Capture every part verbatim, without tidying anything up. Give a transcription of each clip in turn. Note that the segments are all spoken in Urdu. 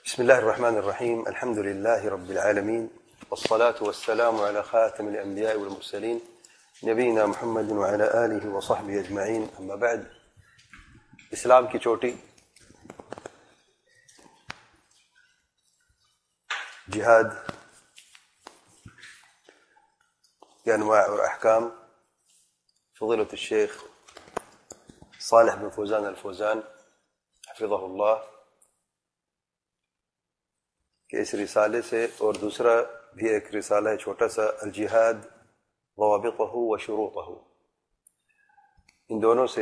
بسم الله الرحمن الرحيم. الحمد لله رب العالمين، والصلاة والسلام على خاتم الأنبياء والمرسلين نبينا محمد وعلى آله وصحبه أجمعين. أما بعد، اسلام کی چوٹی جہاد کے انواع اور احکام فضیلۃ الشیخ صالح بن فوزان الفوزان حفظہ اللہ کہ اس رسالے سے، اور دوسرا بھی ایک رسالہ ہے چھوٹا سا، الجہاد ضوابطہ و شروطہ، ان دونوں سے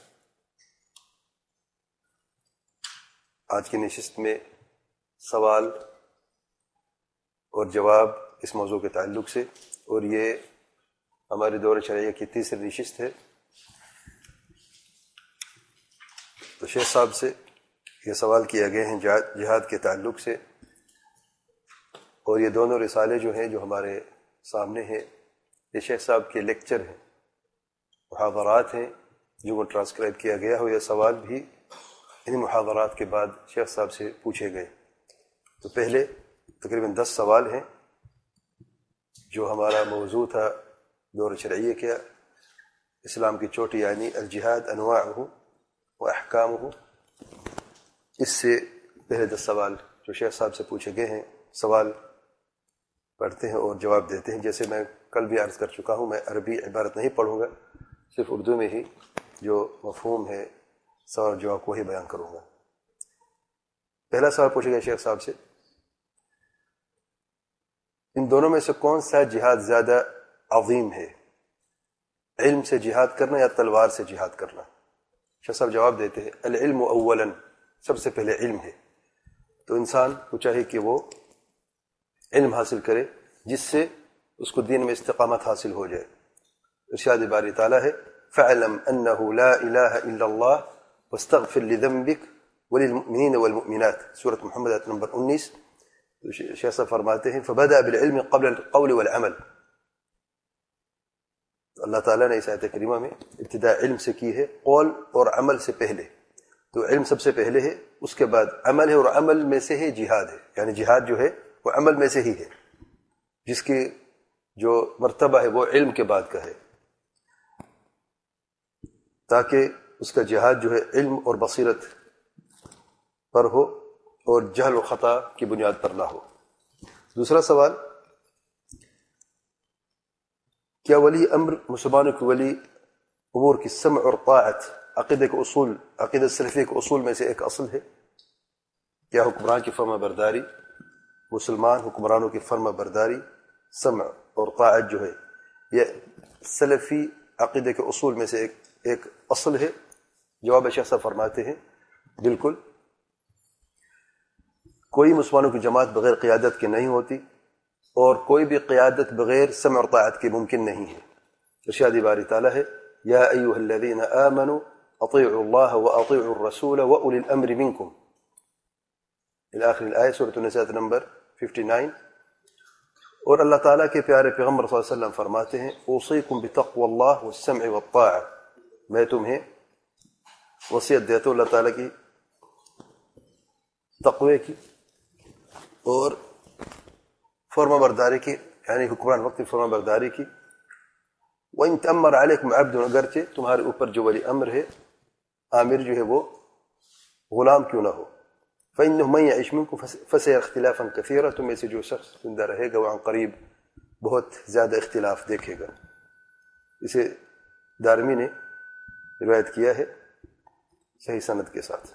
آج کی نشست میں سوال اور جواب اس موضوع کے تعلق سے، اور یہ ہماری دور شرعیہ کی تیسری نشست ہے. تو شیخ صاحب سے یہ سوال کیا گئے ہیں جہاد کے تعلق سے، اور یہ دونوں رسالے جو ہیں جو ہمارے سامنے ہیں یہ شیخ صاحب کے لیکچر ہیں، محاضرات ہیں جو وہ ٹرانسکرائب کیا گیا ہو. یہ سوال بھی ان محاضرات کے بعد شیخ صاحب سے پوچھے گئے. تو پہلے تقریباً دس سوال ہیں جو ہمارا موضوع تھا دور شرعیہ کیا، اسلام کی چوٹی یعنی الجہاد انواعہ و احکامہ. اس سے پہلے دس سوال جو شیخ صاحب سے پوچھے گئے ہیں، سوال پڑھتے ہیں اور جواب دیتے ہیں. جیسے میں کل بھی عرض کر چکا ہوں، میں عربی عبارت نہیں پڑھوں گا، صرف اردو میں ہی جو مفہوم ہے سوال جواب کو ہی بیان کروں گا. پہلا سوال پوچھے گئے شیخ صاحب سے، ان دونوں میں سے کون سا جہاد زیادہ عظیم ہے، علم سے جہاد کرنا یا تلوار سے جہاد کرنا؟ شیخ صاحب جواب دیتے ہیں، العلم اولا، سب سے پہلے علم ہے. تو انسان کو چاہیے کہ وہ علم حاصل کرے جس سے اس کو دین میں استقامت حاصل ہو جائے. ارشاد باری تعالیٰ ہے، فَعْلَمْ أَنَّهُ لَا إِلَهَ إِلَّا اللَّهُ وَاسْتَغْفِرْ لِذَنبِكَ وَلِلْمُؤْمِنِينَ وَالْمُؤْمِنَاتِ، سورۃ محمد آیت نمبر انیس. شیخ صاحب فرماتے ہیں فَبَدَأَ بِالْعِلْمِ قَبْلَ الْقَوْلِ وَالْعَمَلِ. اللہ تعالیٰ نے اس آیت کریمہ میں ابتدا علم سے کی ہے، قول اور عمل سے پہلے. تو علم سب سے پہلے ہے، اس کے بعد عمل ہے، اور عمل میں سے ہے جہاد ہے. یعنی جہاد جو ہے وہ عمل میں سے ہی ہے، جس کی جو مرتبہ ہے وہ علم کے بعد کا ہے، تاکہ اس کا جہاد جو ہے علم اور بصیرت پر ہو اور جہل و خطا کی بنیاد پر نہ ہو. دوسرا سوال، کیا ولی امر مسلمانوں کے ولی امور کی سمع اور طاعت عقیدے کے اصول، عقیدہ سلفی کے اصول میں سے ایک اصل ہے؟ کیا حکمران کی فرما برداری، مسلمان حکمرانوں کی فرما برداری، سمع اور طاعت جو ہے یہ سلفی عقیدے کے اصول میں سے ایک ایک اصل ہے؟ جواب شیخ صاحب فرماتے ہیں بالکل. کوئی مسلمانوں کی جماعت بغیر قیادت کے نہیں ہوتی، اور کوئی بھی قیادت بغیر سمع اور طاعت کے ممکن نہیں ہے. ارشاد باری تعالیٰ ہے، یا ایھا الذین آمنوا اطیعوا اللہ واطیعوا الرسول واولی الامر منکم، الی آخر الآیہ، سورۃ النساء نمبر ففٹی نائن. اور اللہ تعالیٰ کے پیارے پیغمبر صلی اللہ علیہ وسلم فرماتے ہیں، اوصیکم بتقوی اللہ والسمع والطاعہ، میں تمہیں وصیت دیتا ہوں اللہ تعالیٰ کی تقوی کی اور فرما برداری کی، یعنی حکمران وقت کی فرما برداری کی. وَإِن تَأَمَّرَ عَلَيْكُمْ عَبْدٌ، اگرچہ تمہارے اوپر جو ولی امر ہے، عامر جو ہے، وہ غلام کیوں نہ ہو. فَإِنَّهُ مَن يَعِشْ مِنكُمْ فَسَيَرَى اخْتِلَافًا كَثِيرًا، تم میں سے جو شخص زندہ رہے گا وہ عن قریب بہت زیادہ اختلاف دیکھے گا. اسے دارمی نے روایت کیا ہے صحیح سند کے ساتھ.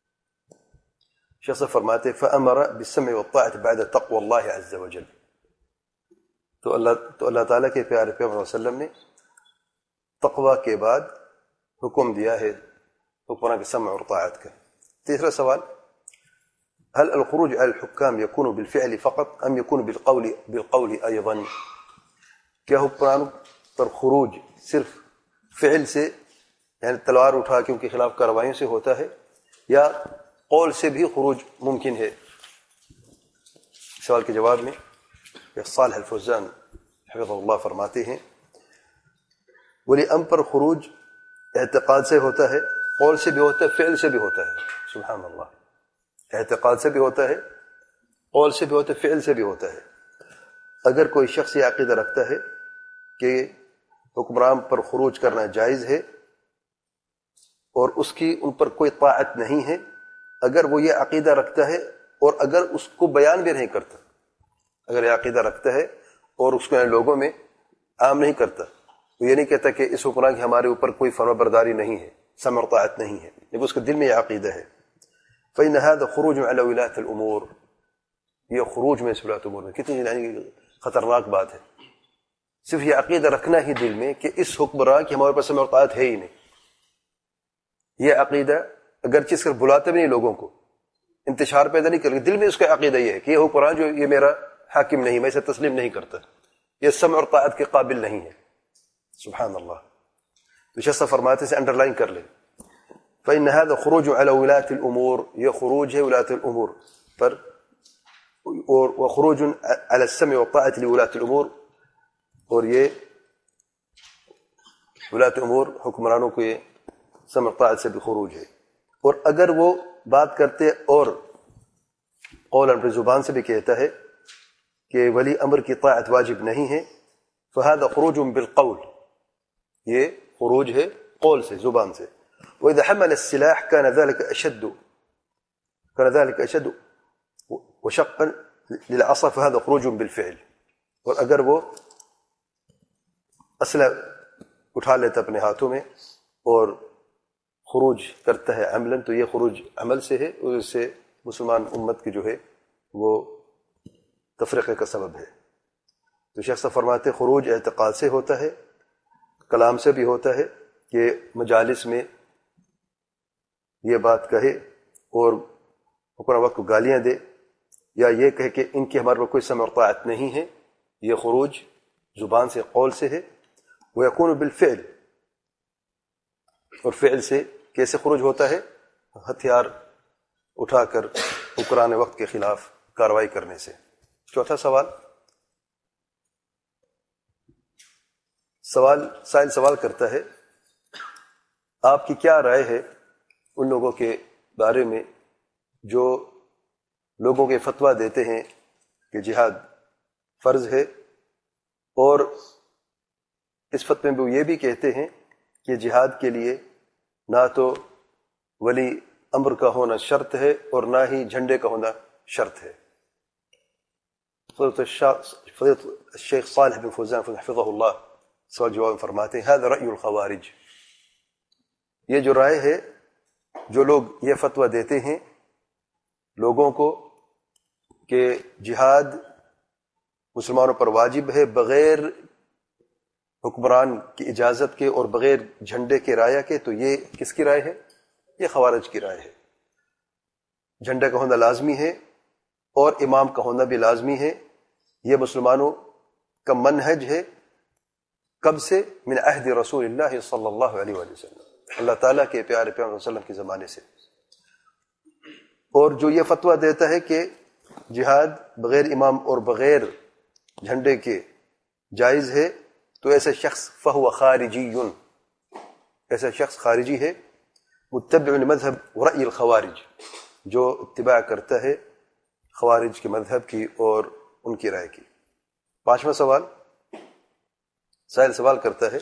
شخص فرماتے فَأَمَرَ بِالسَّمْعِ وَالطَّاعَةِ بَعْدَ تَقْوَى اللَّهِ عَزَّ وَجَلَّ. تو اللہ تو اللہ تعالیٰ کے پیارے پیغمبر صلی اللہ علیہ وسلم نے تقوی کے بعد حکم دیا ہے حکمران کے سمع اور طاعت کا. تیسرا سوال، هل الخروج على الحكام يكون بالفعل فقط ام يكون بالقول بالقول ايضا؟ کیا حکمران پر خروج صرف فعل سے، یعنی تلوار اٹھا کے ان کے خلاف کارروائیوں سے ہوتا ہے، یا قول سے بھی خروج ممکن ہے؟ سوال کے جواب میں صالح الفوزان حفظہ اللہ فرماتے ہیں، ولی امر پر خروج اعتقاد سے ہوتا ہے، قول سے بھی ہوتا ہے، فعل سے بھی ہوتا ہے. سبحان اللہ. اعتقاد سے بھی ہوتا ہے، قول سے بھی ہوتا ہے، فعل سے بھی ہوتا ہے۔ اگر کوئی شخص یہ عقیدہ رکھتا ہے کہ حکمران پر خروج کرنا جائز ہے اور اس کی ان پر کوئی طاعت نہیں ہے، اگر وہ یہ عقیدہ رکھتا ہے اور اگر اس کو بیان بھی نہیں کرتا، اگر یہ عقیدہ رکھتا ہے اور اس کو لوگوں میں عام نہیں کرتا، تو یہ نہیں کہتا کہ اس حکمران کی ہمارے اوپر کوئی فرما برداری نہیں ہے، سمع اور طاعت نہیں ہے، لیکن اس کے دل میں یہ عقیدہ ہے، فإن هذا خروج على ولاة الامور، یہ خروج میں ولاة الامور میں کتنی یعنی خطرناک بات ہے۔ صرف یہ عقیدہ رکھنا ہی دل میں کہ اس حکمران کی ہمارے پاس سمع اور طاعت ہے ہی نہیں، یہ عقیدہ اگرچہ اس کا بلاتے بھی نہیں لوگوں کو، انتشار پیدا نہیں کرے، دل میں اس کا عقیدہ یہ ہے کہ یہ حکمران جو یہ میرا حاکم نہیں، میں اسے تسلیم نہیں کرتا، یہ سمع اور طاعت کے قابل نہیں ہے۔ سبحان اللہ۔ تو شخص فرماتے سے انڈر لائن کر لیں، فإن هذا خروج على ولاة الامور، یہ خروج ہے ولاة الامور پر، اور وخروج على السمع والطاعة لولاة الامور، اور یہ ولاة الامور حکمرانوں کو یہ سمع اور طاعت سے بھی خروج ہے۔ اور اگر وہ بات کرتے اور قول اپنی زبان سے بھی کہتا ہے کہ ولی امر کی طاعت واجب نہیں ہے، فهذا خروج بالقول، یہ خروج ہے قول سے، زبان سے۔ وإذا حمل السلاح كان ذلك أشد كان ذلك أشد وشقا للعصا، فهذا خروج بالفعل، اور اگر وہ اسلحہ اٹھا لیتا اپنے ہاتھوں میں اور خروج کرتا ہے عملاً، تو یہ خروج عمل سے ہے، اور اس سے مسلمان امت کی جو ہے وہ تفرقے کا سبب ہے۔ تو شخص فرماتے خروج اعتقاد سے ہوتا ہے، کلام سے بھی ہوتا ہے کہ مجالس میں یہ بات کہے اور حکمران وقت کو گالیاں دے، یا یہ کہے کہ ان کی ہمارے پر کوئی سمع اور طاعت نہیں ہے، یہ خروج زبان سے، قول سے ہے۔ ويكون بالفعل، اور فعل سے کیسے خروج ہوتا ہے؟ ہتھیار اٹھا کر حکمران وقت کے خلاف کارروائی کرنے سے۔ چوتھا سوال سوال سائل سوال کرتا ہے، آپ کی کیا رائے ہے ان لوگوں کے بارے میں جو لوگوں کے فتویٰ دیتے ہیں کہ جہاد فرض ہے، اور اس فتوے میں وہ یہ بھی کہتے ہیں کہ جہاد کے لیے نہ تو ولی امر کا ہونا شرط ہے اور نہ ہی جھنڈے کا ہونا شرط ہے۔ فضیلۃ الشیخ صالح بن فوزان حفظہ اللہ سوال جواب فرماتے ہیں، هذا رأی الخوارج، یہ جو رائے ہے جو لوگ یہ فتویٰ دیتے ہیں لوگوں کو کہ جہاد مسلمانوں پر واجب ہے بغیر حکمران کی اجازت کے اور بغیر جھنڈے کے رایہ کے، تو یہ کس کی رائے ہے؟ یہ خوارج کی رائے ہے۔ جھنڈے کا ہونا لازمی ہے اور امام کا ہونا بھی لازمی ہے، یہ مسلمانوں کا منہج ہے۔ کب سے؟ من عہد رسول اللہ صلی اللہ علیہ وآلہ وسلم، اللہ تعالیٰ کے پیارے پیغمبر صلی اللہ علیہ وسلم کے زمانے سے۔ اور جو یہ فتویٰ دیتا ہے کہ جہاد بغیر امام اور بغیر جھنڈے کے جائز ہے، تو ایسا شخص فہو خارجی، ایسا شخص خارجی ہے، متبع مذہب ورأی الخوارج، جو اتباع کرتا ہے خوارج کے مذہب کی اور ان کی رائے کی۔ پانچواں سوال سائل سوال کرتا ہے،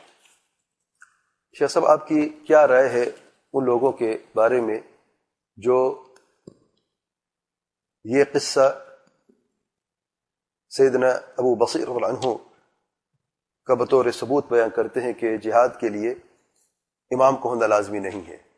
شیخ صاحب آپ کی کیا رائے ہے ان لوگوں کے بارے میں جو یہ قصہ سیدنا ابو بصیر رضی اللہ عنہ کا بطور ثبوت بیان کرتے ہیں کہ جہاد کے لیے امام کو ہونا لازمی نہیں ہے۔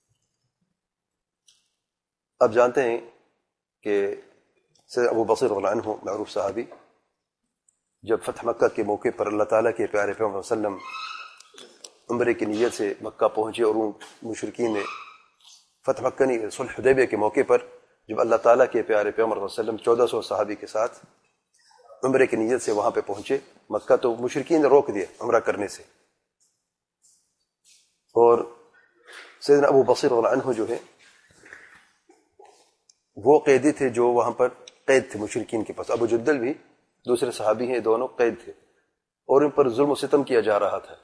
آپ جانتے ہیں کہ سیدنا ابو بصیر رضی اللہ عنہ معروف صحابی، جب فتح مکہ کے موقع پر اللہ تعالیٰ کے پیارے پیغمبر صلی اللہ علیہ وسلم عمرے کی نیت سے مکہ پہنچے، اور ان مشرکین نے فتح مکہ نہیں صلح حدیبیہ کے موقع پر جب اللہ تعالیٰ کے پیارے پیغمبر صلی اللہ علیہ وسلم چودہ سو صحابی کے ساتھ عمرے کی نیت سے وہاں پہ پہنچے مکہ، تو مشرکین نے روک دیا عمرہ کرنے سے، اور سیدنا ابو بصیر رضی اللہ عنہ جو ہے وہ قیدی تھے جو وہاں پر قید تھے مشرکین کے پاس۔ ابو جدل بھی دوسرے صحابی ہیں، دونوں قید تھے اور ان پر ظلم و ستم کیا جا رہا تھا۔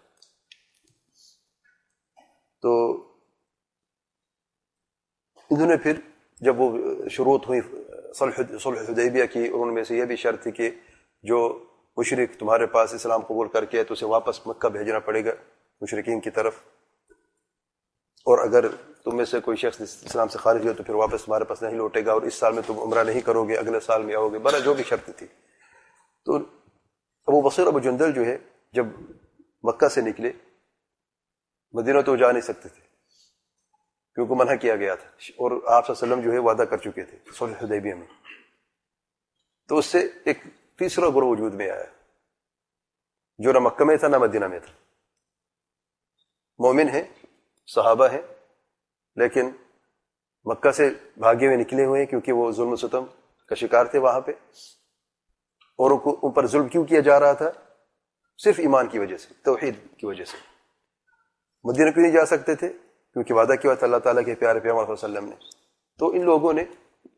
تو انہوں نے پھر جب وہ شروط ہوئی صلح صلح حدیبیہ کی، اور ان میں سے یہ بھی شرط تھی کہ جو مشرک تمہارے پاس اسلام قبول کر کے تو اسے واپس مکہ بھیجنا پڑے گا مشرکین کی طرف، اور اگر تم میں سے کوئی شخص اسلام سے خارج ہو تو پھر واپس تمہارے پاس نہیں لوٹے گا، اور اس سال میں تم عمرہ نہیں کرو گے، اگلے سال میں آؤ گے، برا جو بھی شرط تھی۔ تو ابو بصیر ابو جندل جو ہے جب مکہ سے نکلے، مدینہ تو جا نہیں سکتے تھے کیونکہ منع کیا گیا تھا، اور آپ صلی اللہ علیہ وسلم جو ہے وعدہ کر چکے تھے صلح حدیبیہ میں، تو اس سے ایک تیسرا گروہ وجود میں آیا جو نہ مکہ میں تھا نہ مدینہ میں تھا، مومن ہیں، صحابہ ہیں، لیکن مکہ سے بھاگے ہوئے نکلے ہوئے ہیں کیونکہ وہ ظلم و ستم کا شکار تھے وہاں پہ، اور ان کو ان پر ظلم کیوں کیا جا رہا تھا؟ صرف ایمان کی وجہ سے، توحید کی وجہ سے۔ مدینہ کیوں نہیں جا سکتے تھے؟ کیونکہ وعدہ کیا تھا اللہ تعالیٰ کے پیارے پیغمبر صلی اللہ علیہ وسلم نے۔ تو ان لوگوں نے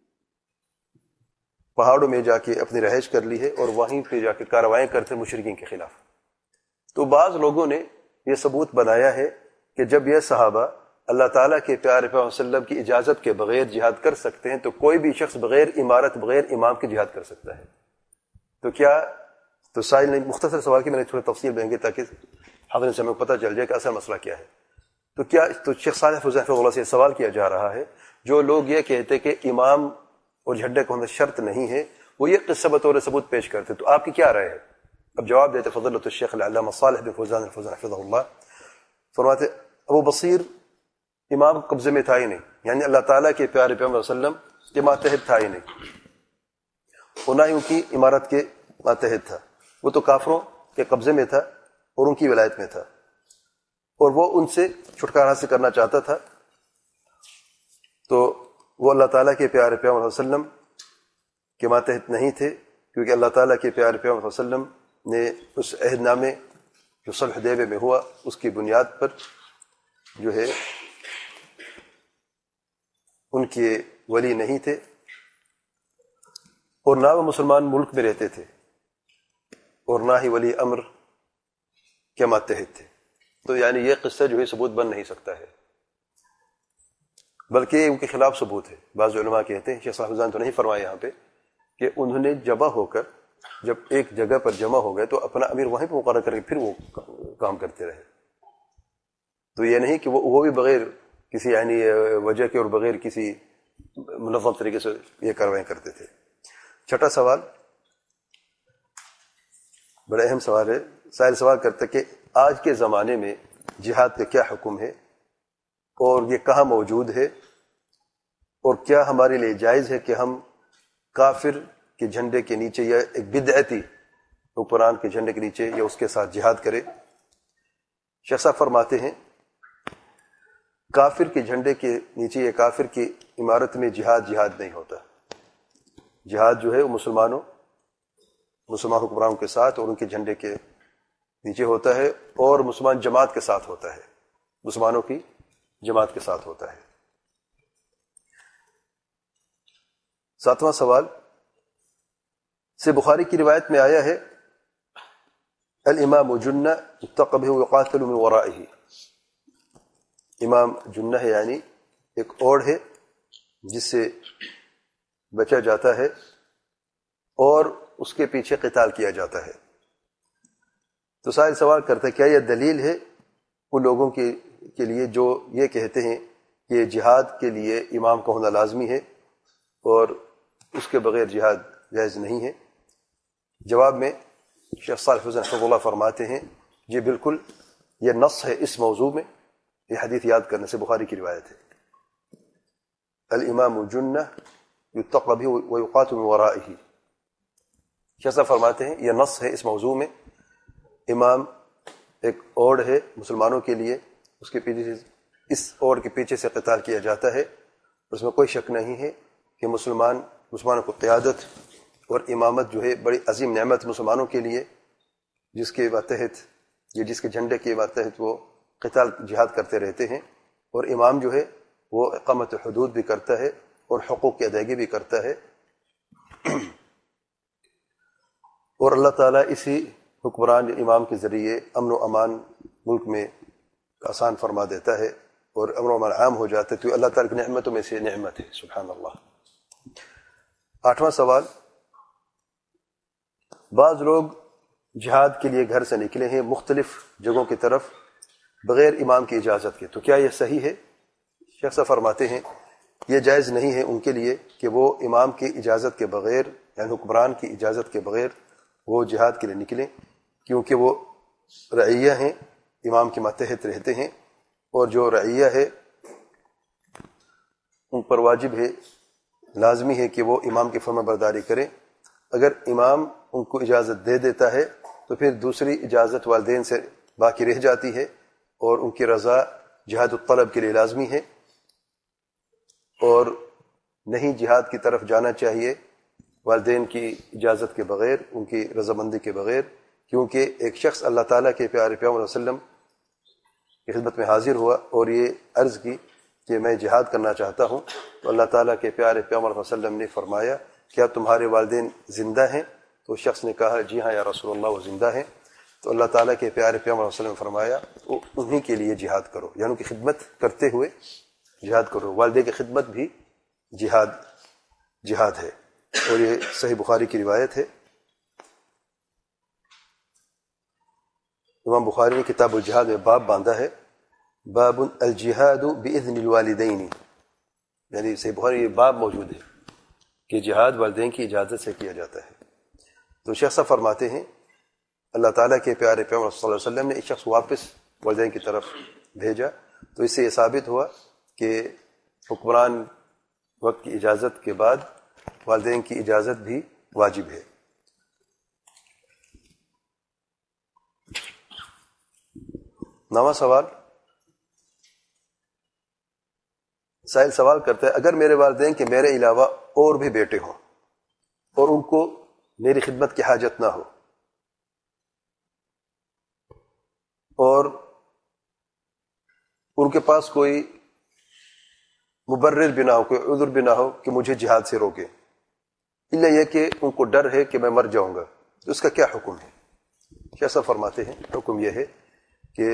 پہاڑوں میں جا کے اپنی رہائش کر لی ہے، اور وہیں پہ جا کے کارروائیں کرتے مشرکین کے خلاف۔ تو بعض لوگوں نے یہ ثبوت بنایا ہے کہ جب یہ صحابہ اللہ تعالیٰ کے پیارے پیغمبر صلی اللہ علیہ وسلم کی اجازت کے بغیر جہاد کر سکتے ہیں، تو کوئی بھی شخص بغیر امارت بغیر امام کے جہاد کر سکتا ہے۔ تو کیا تو سائل نے مختصر سوال کی، میں نے تھوڑی تفصیل دیں گے تاکہ حاضرین سے ہمیں پتہ چل جائے کہ اصل مسئلہ کیا ہے۔ تو کیا تو شیخ صالح فوزان حفظہ اللہ سے سوال کیا جا رہا ہے، جو لوگ یہ کہتے کہ امام اور جھنڈے کو ہونا شرط نہیں ہے، وہ یہ قصہ بطور ثبوت پیش کرتے، تو آپ کی کیا رائے ہے؟ اب جواب دیتے فضیلۃ الشیخ العلامہ صالح بن فوزان الفوزان حفظہ اللہ، فرماتے ابو بصیر امام قبضے میں تھا ہی نہیں، یعنی اللہ تعالیٰ کے پیارے پیغمبر صلی اللہ علیہ وسلم کے ماتحت تھا ہی نہیں، اور نہ ہی ان کی عمارت کے ماتحت تھا، وہ تو کافروں کے قبضے میں تھا اور ان کی ولایت میں تھا، اور وہ ان سے چھٹکارا حاصل کرنا چاہتا تھا، تو وہ اللہ تعالیٰ کے پیارے پیغمبر صلی اللہ علیہ وسلم کے ماتحت نہیں تھے، کیونکہ اللہ تعالیٰ کے پیارے پیغمبر صلی اللہ علیہ وسلم نے اس عہد نامے جو صلح حدیبیہ میں ہوا اس کی بنیاد پر جو ہے ان کے ولی نہیں تھے، اور نہ وہ مسلمان ملک میں رہتے تھے، اور نہ ہی ولی امر کے ماتحت تھے۔ تو یعنی یہ قصہ جو ہے ثبوت بن نہیں سکتا ہے، بلکہ ان کے خلاف ثبوت ہے۔ بعض علماء کہتے ہیں، شیخ صاحب حفظان تو نہیں فرمایا یہاں پہ، کہ انہوں نے جمع ہو کر جب ایک جگہ پر جمع ہو گئے تو اپنا امیر وہیں پہ مقرر کر کے پھر وہ کام کرتے رہے۔ تو یہ نہیں کہ وہ وہ بھی بغیر کسی یعنی وجہ کے اور بغیر کسی منظم طریقے سے یہ کاروائیں کرتے تھے۔ چھٹا سوال بڑا اہم سوال ہے، سائل سوال کرتے کہ آج کے زمانے میں جہاد کا کیا حکم ہے، اور یہ کہاں موجود ہے، اور کیا ہمارے لیے جائز ہے کہ ہم کافر کے جھنڈے کے نیچے یا ایک بدعتی حکمران کے جھنڈے کے نیچے یا اس کے ساتھ جہاد کرے؟ شیخ صاحب فرماتے ہیں کافر کے جھنڈے کے نیچے یا کافر کی عمارت میں جہاد جہاد نہیں ہوتا۔ جہاد جو ہے وہ مسلمانوں مسلمان حکمرانوں کے ساتھ اور ان کے جھنڈے کے نیچے ہوتا ہے، اور مسلمان جماعت کے ساتھ ہوتا ہے، مسلمانوں کی جماعت کے ساتھ ہوتا ہے۔ ساتواں سوال سے بخاری کی روایت میں آیا ہے، الامام جنہ یتقى به ويقاتل من ورائه۔ امام جنہ ہے یعنی ایک اوڑ ہے جس سے بچا جاتا ہے اور اس کے پیچھے قتال کیا جاتا ہے۔ تو سائل سوال کرتا ہے کیا یہ دلیل ہے ان لوگوں کے کے لیے جو یہ کہتے ہیں کہ جہاد کے لیے امام کا ہونا لازمی ہے اور اس کے بغیر جہاد جائز نہیں ہے؟ جواب میں شیخ صالح فوزان حفظہ اللہ فرماتے ہیں یہ بالکل یہ نص ہے اس موضوع میں، یہ حدیث یاد کرنے سے بخاری کی روایت ہے، الامام جنہ یتقى به ويقاتل من ورائه۔ شیخ صاحب فرماتے ہیں یہ نص ہے اس موضوع میں، امام ایک اوڑ ہے مسلمانوں کے لیے، اس کے پیچھے سے اس اوڑ کے پیچھے سے قتال کیا جاتا ہے، اس میں کوئی شک نہیں ہے کہ مسلمان مسلمانوں کو قیادت اور امامت جو ہے بڑی عظیم نعمت مسلمانوں کے لیے، جس کے ماتحت یہ جس کے جھنڈے کے ماتحت وہ قتال جہاد کرتے رہتے ہیں، اور امام جو ہے وہ اقامت حدود بھی کرتا ہے اور حقوق کی ادائیگی بھی کرتا ہے، اور اللہ تعالیٰ اسی حکمران امام کے ذریعے امن و امان ملک میں آسان فرما دیتا ہے اور امن و امان عام ہو جاتا ہے تو اللہ تعالیٰ کی نعمتوں میں سے نعمت ہے. سبحان اللہ. آٹھواں سوال، بعض لوگ جہاد کے لیے گھر سے نکلے ہیں مختلف جگہوں کی طرف بغیر امام کی اجازت کے، تو کیا یہ صحیح ہے؟ شیخ صاحب فرماتے ہیں یہ جائز نہیں ہے ان کے لیے کہ وہ امام کی اجازت کے بغیر یعنی حکمران کی اجازت کے بغیر وہ جہاد کے لیے نکلیں، کیونکہ وہ رعیہ ہیں، امام کے ماتحت رہتے ہیں، اور جو رعیہ ہے ان پر واجب ہے، لازمی ہے کہ وہ امام کی فرما برداری کریں. اگر امام ان کو اجازت دے دیتا ہے تو پھر دوسری اجازت والدین سے باقی رہ جاتی ہے اور ان کی رضا جہاد الطلب کے لیے لازمی ہے، اور نہیں جہاد کی طرف جانا چاہیے والدین کی اجازت کے بغیر، ان کی رضامندی کے بغیر، کیونکہ ایک شخص اللہ تعالیٰ کے پیارے پیغمبر علیہ وسلم کی خدمت میں حاضر ہوا اور یہ عرض کی کہ میں جہاد کرنا چاہتا ہوں، تو اللہ تعالیٰ کے پیارے پیغمبر علیہ وسلم نے فرمایا کیا تمہارے والدین زندہ ہیں؟ تو اس شخص نے کہا جی ہاں یا رسول اللہ وہ زندہ ہیں. تو اللہ تعالیٰ کے پیارے پیغمبر علیہ وسلم نے فرمایا انہی کے لیے جہاد کرو، یعنی ان کی خدمت کرتے ہوئے جہاد کرو. والدین کی خدمت بھی جہاد جہاد ہے، اور یہ صحیح بخاری کی روایت ہے. امام بخاری نے کتاب الجہاد میں باب باندھا ہے، باب الجہاد باذن الوالدین، یعنی صحیح بخاری یہ باب موجود ہے کہ جہاد والدین کی اجازت سے کیا جاتا ہے. تو شیخ صاحب فرماتے ہیں اللہ تعالیٰ کے پیارے پیغمبر صلی اللہ علیہ وسلم نے ایک شخص واپس والدین کی طرف بھیجا، تو اس سے یہ ثابت ہوا کہ حکمران وقت کی اجازت کے بعد والدین کی اجازت بھی واجب ہے. نواں سوال، سائل سوال کرتا ہے اگر میرے والدین کے میرے علاوہ اور بھی بیٹے ہوں اور ان کو میری خدمت کی حاجت نہ ہو اور ان کے پاس کوئی مبرر بھی نہ ہو، کوئی عذر بھی نہ ہو کہ مجھے جہاد سے روکے، الا یہ کہ ان کو ڈر ہے کہ میں مر جاؤں گا، تو اس کا کیا حکم ہے؟ کیسا فرماتے ہیں حکم یہ ہے کہ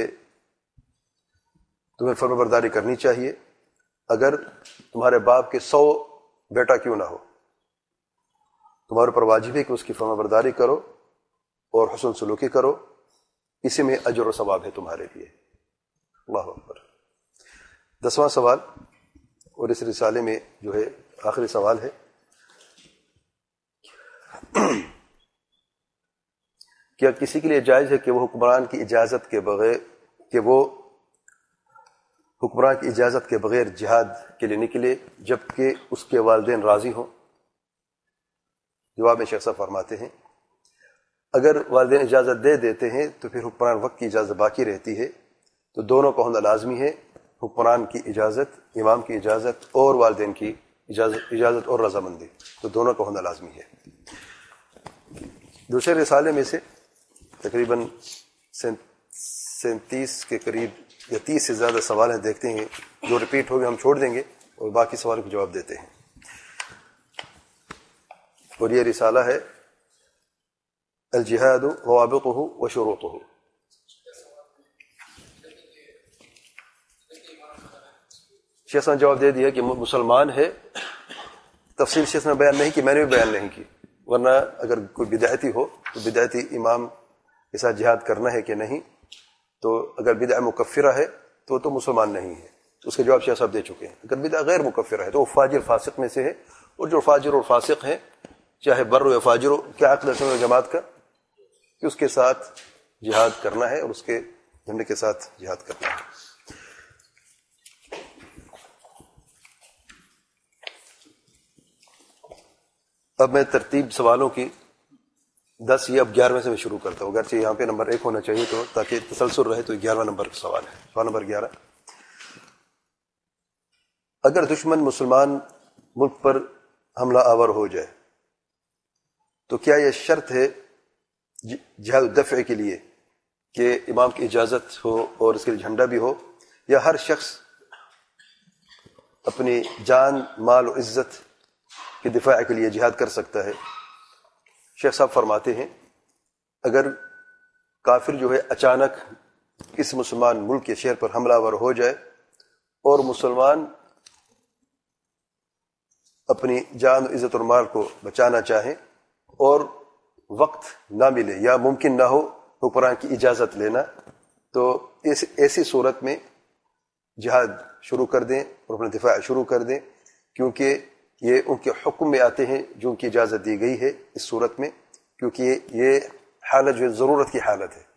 تمہیں فرما برداری کرنی چاہیے، اگر تمہارے باپ کے سو بیٹا کیوں نہ ہو، تمہارے پر واجب ہے کہ اس کی فرما برداری کرو اور حسن سلوکی کرو، اسی میں اجر و ثواب ہے تمہارے لیے. اللہ اکبر. دسواں سوال، اور اس رسالے میں جو ہے آخری سوال ہے، کیا کسی کے لیے جائز ہے کہ وہ حکمران کی اجازت کے بغیر کہ وہ حکمران کی اجازت کے بغیر جہاد کے لیے نکلے جبکہ اس کے والدین راضی ہوں؟ جواب میں شیخ صاحب فرماتے ہیں اگر والدین اجازت دے دیتے ہیں تو پھر حکمران وقت کی اجازت باقی رہتی ہے، تو دونوں کا ہونا لازمی ہے، حکمران کی اجازت، امام کی اجازت اور والدین کی اجازت اجازت اور رضامندی، تو دونوں کا ہونا لازمی ہے. دوسرے رسالے میں سے تقریباً سینتیس کے قریب یا تیس سے زیادہ سوال ہیں، دیکھتے ہیں جو ریپیٹ ہو گئے ہم چھوڑ دیں گے اور باقی سوالوں کو جواب دیتے ہیں. اور یہ رسالہ ہے الجہاد ضوابطہ و شروطہ. شیخ نے جواب دے دیا کہ مسلمان ہے، تفصیل شیخ نے بیان نہیں کی، میں نے بھی بیان نہیں کی، ورنہ اگر کوئی بدعتی ہو تو بدعتی امام کے ساتھ جہاد کرنا ہے کہ نہیں، تو اگر بدعہ مکفرہ ہے تو تو مسلمان نہیں ہے، اس کا جواب شیخ صاحب دے چکے ہیں. اگر بدعہ غیر مکفرہ ہے تو وہ فاجر فاسق میں سے ہے، اور جو فاجر اور فاسق ہیں چاہے بر ہو یا فاجر ہو، کیا عقد ہے جماعت کا کہ اس کے ساتھ جہاد کرنا ہے اور اس کے جھنڈے کے ساتھ جہاد کرنا ہے. اب میں ترتیب سوالوں کی دس یا اب گیارہویں سے میں شروع کرتا ہوں، اگرچہ یہاں پہ نمبر ایک ہونا چاہیے تو تاکہ تسلسل رہے، تو گیارہواں نمبر کا سوال ہے. سوال نمبر گیارہ، اگر دشمن مسلمان ملک پر حملہ آور ہو جائے تو کیا یہ شرط ہے جہاد الدفع کے لیے کہ امام کی اجازت ہو اور اس کے لیے جھنڈا بھی ہو، یا ہر شخص اپنی جان مال و عزت کے دفاع کے لیے جہاد کر سکتا ہے؟ شیخ صاحب فرماتے ہیں اگر کافر جو ہے اچانک کس مسلمان ملک کے شہر پر حملہ آور ہو جائے اور مسلمان اپنی جان و عزت اور مال کو بچانا چاہیں اور وقت نہ ملے یا ممکن نہ ہو حکمران کی اجازت لینا، تو اس ایسی صورت میں جہاد شروع کر دیں اور اپنا دفاع شروع کر دیں، کیونکہ یہ ان کے حکم میں آتے ہیں جو ان کی اجازت دی گئی ہے اس صورت میں، کیونکہ یہ حالت جو ہے ضرورت کی حالت ہے۔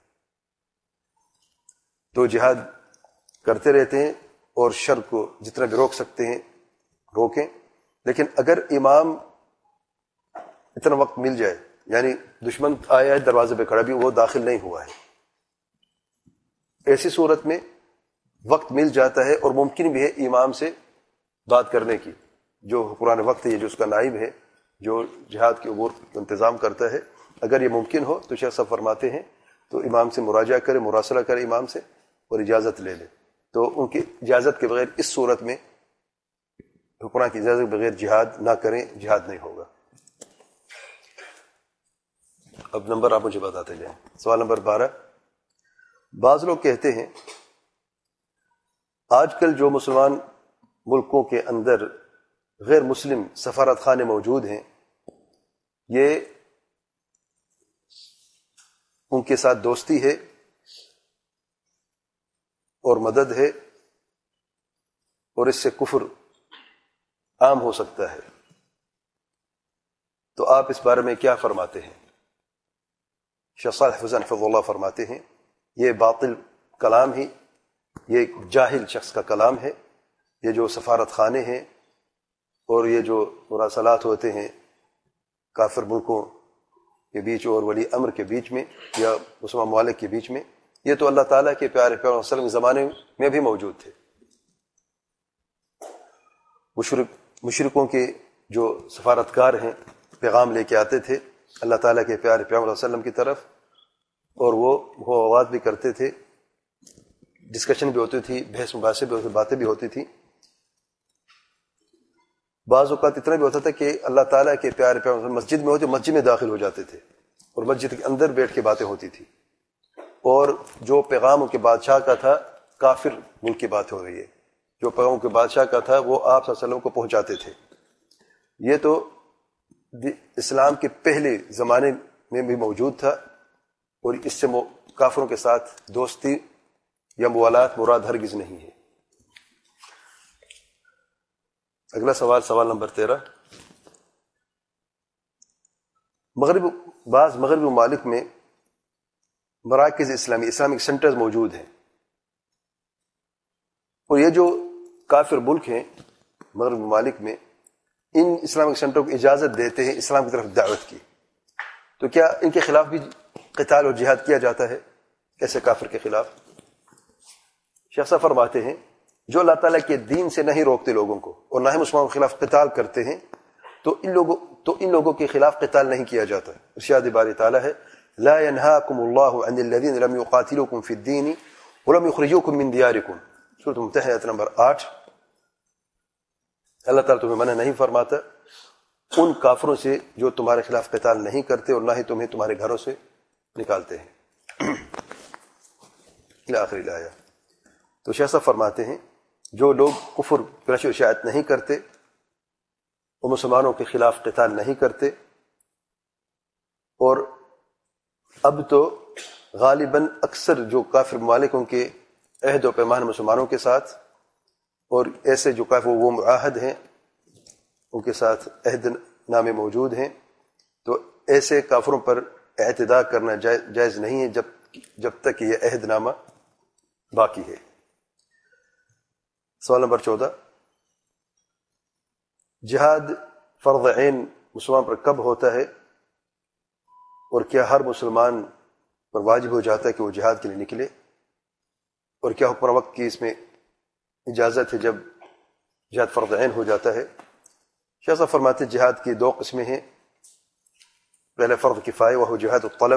تو جہاد کرتے رہتے ہیں اور شر کو جتنا بھی روک سکتے ہیں روکیں، لیکن اگر امام اتنا وقت مل جائے، یعنی دشمن آیا ہے دروازے پہ کھڑا بھی وہ داخل نہیں ہوا ہے، ایسی صورت میں وقت مل جاتا ہے اور ممکن بھی ہے امام سے بات کرنے کی، جو حکمران وقت ہے، جو اس کا نائب ہے، جو جہاد کے امور کا انتظام کرتا ہے، اگر یہ ممکن ہو تو شیخ صاحب فرماتے ہیں تو امام سے مراجعہ کرے، مراسلہ کرے امام سے اور اجازت لے لے۔ تو ان کی اجازت کے بغیر اس صورت میں حکمران کی اجازت کے بغیر جہاد نہ کریں، جہاد نہیں ہوگا۔ اب نمبر آپ مجھے بتاتے جائیں۔ سوال نمبر بارہ، بعض لوگ کہتے ہیں آج کل جو مسلمان ملکوں کے اندر غیر مسلم سفارت خانے موجود ہیں، یہ ان کے ساتھ دوستی ہے اور مدد ہے اور اس سے کفر عام ہو سکتا ہے، تو آپ اس بارے میں کیا فرماتے ہیں؟ شیخ صالح فوزان حفظہ اللہ فرماتے ہیں یہ باطل کلام ہی، یہ ایک جاہل شخص کا کلام ہے۔ یہ جو سفارت خانے ہیں اور یہ جو مراسلات ہوتے ہیں کافر ملکوں کے بیچ اور ولی امر کے بیچ میں یا مسلمان ممالک کے بیچ میں، یہ تو اللہ تعالیٰ کے پیارے پیغمبر صلی اللہ علیہ وسلم کے زمانے میں بھی موجود تھے۔ مشرک مشرکوں کے جو سفارتکار ہیں پیغام لے کے آتے تھے اللہ تعالیٰ کے پیارے پیغمبر صلی اللہ علیہ وسلم کی طرف، اور وہ مفاوضات بھی کرتے تھے، ڈسکشن بھی ہوتی تھی، بحث مباحثے بھی ہوتے، باتیں بھی ہوتی تھی۔ بعض اوقات اتنا بھی ہوتا تھا کہ اللہ تعالیٰ کے پیارے پیغمبر مسجد میں ہوتے، مسجد میں داخل ہو جاتے تھے اور مسجد کے اندر بیٹھ کے باتیں ہوتی تھی، اور جو پیغام ان کے بادشاہ کا تھا کافر ملک کی بات ہو رہی ہے، جو پیغام کے بادشاہ کا تھا وہ آپ صلی اللہ علیہ وسلم کو پہنچاتے تھے۔ یہ تو اسلام کے پہلے زمانے میں بھی موجود تھا، اور اس سے کافروں کے ساتھ دوستی یا موالات مراد ہرگز نہیں ہے۔ اگلا سوال، سوال نمبر تیرہ، مغرب بعض مغربی ممالک میں مراکز اسلامی اسلامک سینٹرز موجود ہیں، اور یہ جو کافر ملک ہیں مغربی ممالک میں ان اسلامک سینٹروں کو اجازت دیتے ہیں اسلام کی طرف دعوت کی، تو کیا ان کے خلاف بھی قتال اور جہاد کیا جاتا ہے کیسے کافر کے خلاف؟ شیخ صاحب فرماتے ہیں جو اللہ تعالیٰ کے دین سے نہیں روکتے لوگوں کو اور نہ ہی مسلمانوں کے خلاف قتال کرتے ہیں، تو ان لوگوں تو ان لوگوں کے خلاف قتال نہیں کیا جاتا۔ ارشاد باری تعالیٰ ہے لا ينهاكم الله عن الذين لم يقاتلوكم في الدين ولم يخرجوكم من دياركم، سورۃ ممتحنہ آیت نمبر آٹھ۔ اللہ تعالیٰ تمہیں منع نہیں فرماتا ان کافروں سے جو تمہارے خلاف قتال نہیں کرتے اور نہ ہی تمہیں تمہارے گھروں سے نکالتے ہیں، الى آخر الآیہ۔ تو شیخ صاحب فرماتے ہیں جو لوگ کفر نشر و اشاعت نہیں کرتے اور مسلمانوں کے خلاف قتال نہیں کرتے، اور اب تو غالباً اکثر جو کافر ممالک ان کے عہد و پیمان مسلمانوں کے ساتھ، اور ایسے جو کافر وہ معاہد ہیں ان کے ساتھ عہد نامے موجود ہیں، تو ایسے کافروں پر اعتداء کرنا جائز نہیں ہے جب جب تک یہ عہد نامہ باقی ہے۔ سوال نمبر چودہ، جہاد فرض عین مسلمان پر کب ہوتا ہے، اور کیا ہر مسلمان پر واجب ہو جاتا ہے کہ وہ جہاد کے لیے نکلے، اور کیا حکم وقت کی اس میں اجازت ہے جب جہاد فرض عین ہو جاتا ہے؟ شیخ صاحب فرماتے جہاد کی دو قسمیں ہیں، پہلے فرض کفایہ وہ جہاد الطلب،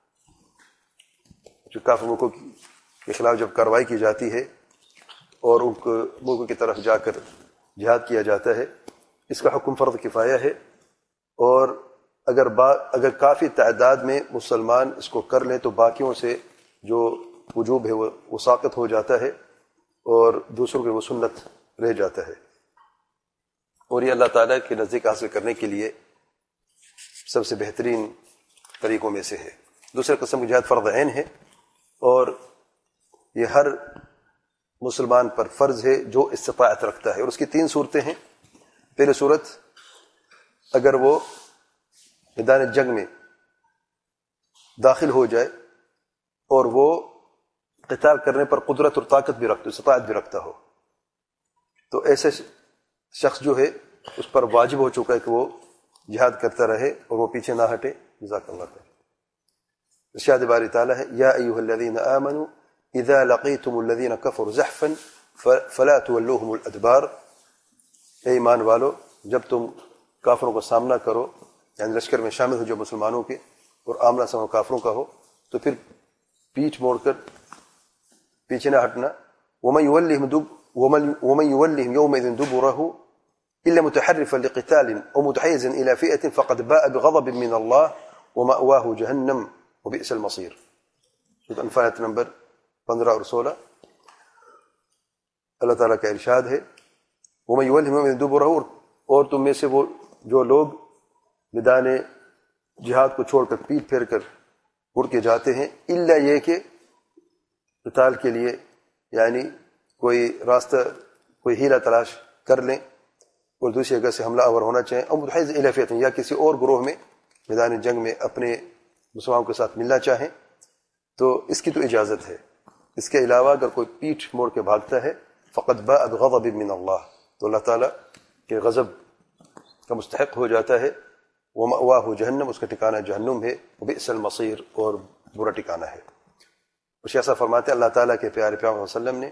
جو کافر ملکوں کے خلاف جب کارروائی کی جاتی ہے اور ان کو ملکوں کی طرف جا کر جہاد کیا جاتا ہے، اس کا حکم فرض کفایہ ہے، اور اگر با اگر کافی تعداد میں مسلمان اس کو کر لیں تو باقیوں سے جو وجوب ہے وہ وہ ساقط ہو جاتا ہے، اور دوسروں کے وہ سنت رہ جاتا ہے، اور یہ اللہ تعالیٰ کے نزدیک حاصل کرنے کے لیے سب سے بہترین طریقوں میں سے ہے۔ دوسرے قسم کی جہاد فرض عین ہے، اور یہ ہر مسلمان پر فرض ہے جو استطاعت رکھتا ہے، اور اس کی تین صورتیں ہیں۔ پہلی صورت، اگر وہ میدان جنگ میں داخل ہو جائے اور وہ قتال کرنے پر قدرت اور طاقت بھی رکھتا، استطاعت بھی رکھتا ہو، تو ایسے شخص جو ہے اس پر واجب ہو چکا ہے کہ وہ جہاد کرتا رہے اور وہ پیچھے نہ ہٹے۔ جزاک اللہ خیر۔ ارشاد باری تعالیٰ ہے، یا ایھا الذین آمنوا اذا لقیتم الذین کفروا زحفا فلا تولوہم الادبار، اے ایمان والو جب تم کافروں کا سامنا کرو، یعنی لشکر میں شامل ہو جو مسلمانوں کے، اور آمنا سامنا کافروں کا ہو، تو پھر پیٹھ موڑ کر پیچھے نہ ہٹنا۔ ومن یولہم دب ومن یولہم یومئذ دبرہ الا متحرفا لقتال او متحیزا الى فئة فقد باء بغضب من اللہ ومأواہ جہنم وبئس المصیر۔ سورۃ انفال آیت نمبر پندرہ اور سولہ، اللہ تعالیٰ کا ارشاد ہے، ومن یولہم یومئذ دبرہ، اور تم میں سے وہ جو لوگ میدان جہاد کو چھوڑ کر پیٹ پھیر کر اڑ کے جاتے ہیں، الا یہ کہ قتال کے لیے یعنی کوئی راستہ، کوئی ہیلا تلاش کر لیں اور دوسری جگہ سے حملہ آور ہونا چاہیں، اور متحیز الی فئۃ، یا کسی اور گروہ میں میدان جنگ میں اپنے مسلمانوں کے ساتھ ملنا چاہیں، تو اس کی تو اجازت ہے۔ اس کے علاوہ اگر کوئی پیٹھ موڑ کے بھاگتا ہے، فقد باء بغضب من اللہ، تو اللہ تعالیٰ کے غضب کا مستحق ہو جاتا ہے۔ ومأواہ جہنم، اس کا ٹھکانہ جہنم ہے، وبئس المصیر، اور برا ٹھکانہ ہے۔ اور ایسا فرماتے ہیں اللہ تعالیٰ کے پیارے پیغمبر صلی اللہ علیہ وسلم نے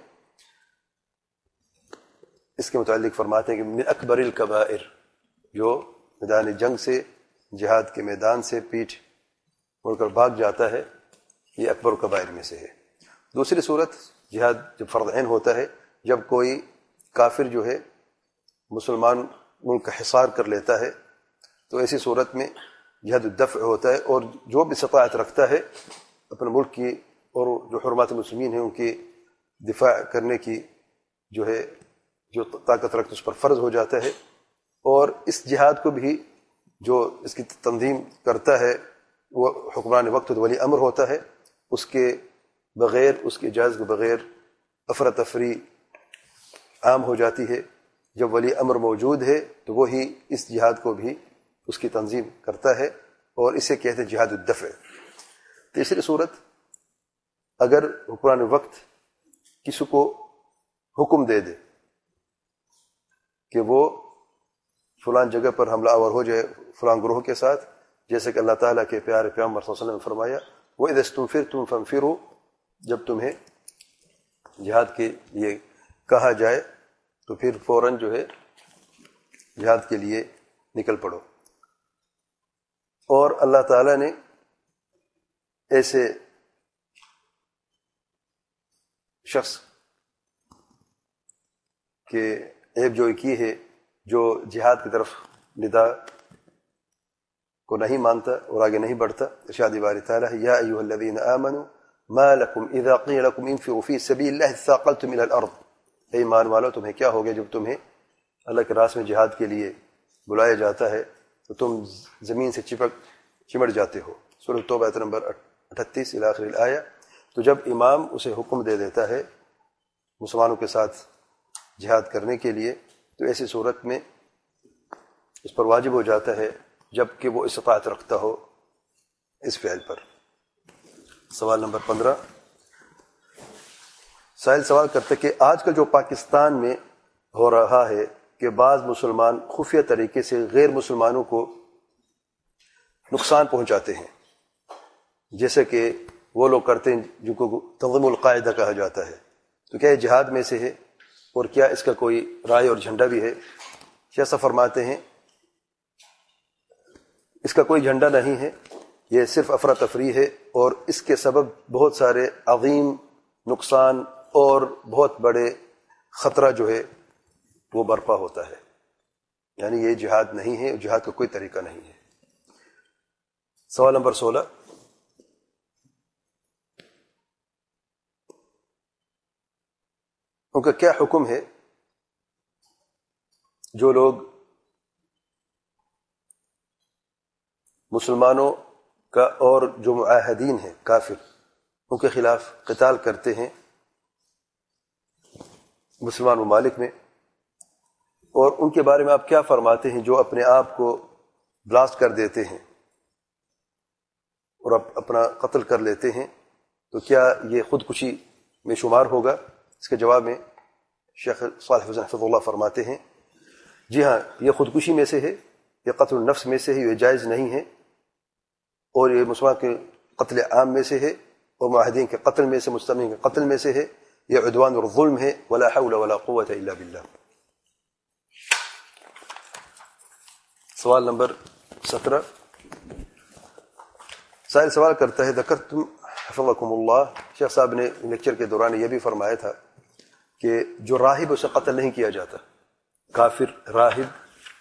اس کے متعلق فرماتے ہیں کہ من اکبر الکبائر، جو میدان جنگ سے، جہاد کے میدان سے پیٹھ مڑ کر بھاگ جاتا ہے، یہ اکبر الکبائر میں سے ہے۔ دوسری صورت، جہاد جب فرض عین ہوتا ہے، جب کوئی کافر جو ہے مسلمان ملک کا حصار کر لیتا ہے، تو ایسی صورت میں جہاد الدفع ہوتا ہے، اور جو بھی استطاعت رکھتا ہے اپنے ملک کی اور جو حرمات المسلمین ہیں ان کی دفاع کرنے کی جو ہے جو طاقت رکھتا اس پر فرض ہو جاتا ہے۔ اور اس جہاد کو بھی جو اس کی تنظیم کرتا ہے وہ حکمران وقت ولی امر ہوتا ہے، اس کے بغیر، اس کی اجازت کے بغیر افراتفری عام ہو جاتی ہے۔ جب ولی امر موجود ہے تو وہی اس جہاد کو بھی اس کی تنظیم کرتا ہے، اور اسے کہتے ہیں جہاد الدفع۔ تیسری صورت، اگر حکمران وقت کسی کو حکم دے دے کہ وہ فلان جگہ پر حملہ آور ہو جائے فلان گروہ کے ساتھ، جیسے کہ اللہ تعالیٰ کے پیارے پیغمبر صلی اللہ علیہ وسلم نے فرمایا، وَإِذَا اسْتُنفِرْتُمْ فَانفِرُوا، جب تمہیں جہاد کے لیے کہا جائے تو پھر فوراً جو ہے جہاد کے لیے نکل پڑو۔ اور اللہ تعالیٰ نے ایسے شخص کے عیب جوئی کی ہے جو جہاد کی طرف ندا کو نہیں مانتا اور آگے نہیں بڑھتا۔ ارشاد باری تعالیٰ ہے، یا ایھا الذین آمنوا ما لکم اذا قیل لکم انفروا فی سبیل اللہ اثاقلتم الی الارض، اے ایمان والو تمہیں کیا ہو گیا جب تمہیں اللہ کے راستے میں جہاد کے لیے بلایا جاتا ہے تو تم زمین سے چپک چمٹ جاتے ہو۔ سورۃ توبہ آیت نمبر اٹھتیس الی آخر الآیہ۔ تو جب امام اسے حکم دے دیتا ہے مسلمانوں کے ساتھ جہاد کرنے کے لیے، تو ایسی صورت میں اس پر واجب ہو جاتا ہے جب کہ وہ استطاعت رکھتا ہو اس فعل پر۔ سوال نمبر پندرہ، سائل سوال کرتے کہ آج کل جو پاکستان میں ہو رہا ہے کہ بعض مسلمان خفیہ طریقے سے غیر مسلمانوں کو نقصان پہنچاتے ہیں، جیسے کہ وہ لوگ کرتے ہیں جن کو تنظیم القاعدہ کہا جاتا ہے، تو کیا یہ جہاد میں سے ہے اور کیا اس کا کوئی رائے اور جھنڈا بھی ہے؟ ایسا فرماتے ہیں اس کا کوئی جھنڈا نہیں ہے، یہ صرف افراتفری ہے، اور اس کے سبب بہت سارے عظیم نقصان اور بہت بڑے خطرہ جو ہے وہ برپا ہوتا ہے، یعنی یہ جہاد نہیں ہے، جہاد کا کوئی طریقہ نہیں ہے۔ سوال نمبر سولہ، ان کا کیا حکم ہے جو لوگ مسلمانوں کا اور جو معاہدین ہیں کافر ان کے خلاف قتال کرتے ہیں مسلمان ممالک میں، اور ان کے بارے میں آپ کیا فرماتے ہیں جو اپنے آپ کو بلاسٹ کر دیتے ہیں اور اپنا قتل کر لیتے ہیں، تو کیا یہ خودکشی میں شمار ہوگا؟ اس کے جواب میں شیخ صالح فوزان حفظہ اللہ فرماتے ہیں جی ہاں، یہ خودکشی میں سے ہے، یہ قتل النفس میں سے ہے، یہ جائز نہیں ہے، اور یہ مسلمان کے قتل عام میں سے ہے، اور معاہدین کے قتل میں سے، مستمعین کے قتل میں سے ہے، یہ عدوان اور ظلم ہے، ولا حول ولا قوت الا باللہ۔ سوال نمبر سترہ، سائل سوال کرتا ہے ذکرتم حفظکم اللہ، شیخ صاحب نے لیکچر کے دوران یہ بھی فرمایا تھا کہ جو راہب اسے قتل نہیں کیا جاتا، کافر راہب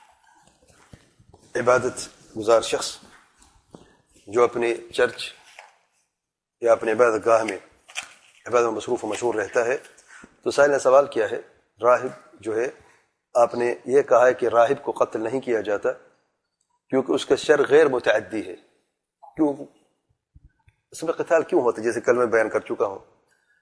عبادت گزار شخص جو اپنے چرچ یا اپنے عبادت گاہ میں عبادت میں مصروف و مشہور رہتا ہے، تو سائل نے سوال کیا ہے راہب جو ہے، آپ نے یہ کہا ہے کہ راہب کو قتل نہیں کیا جاتا کیونکہ اس کا شر غیر متعدی ہے، کیوں اس میں قتال کیوں ہوتا ہے؟ جیسے کل میں بیان کر چکا ہوں،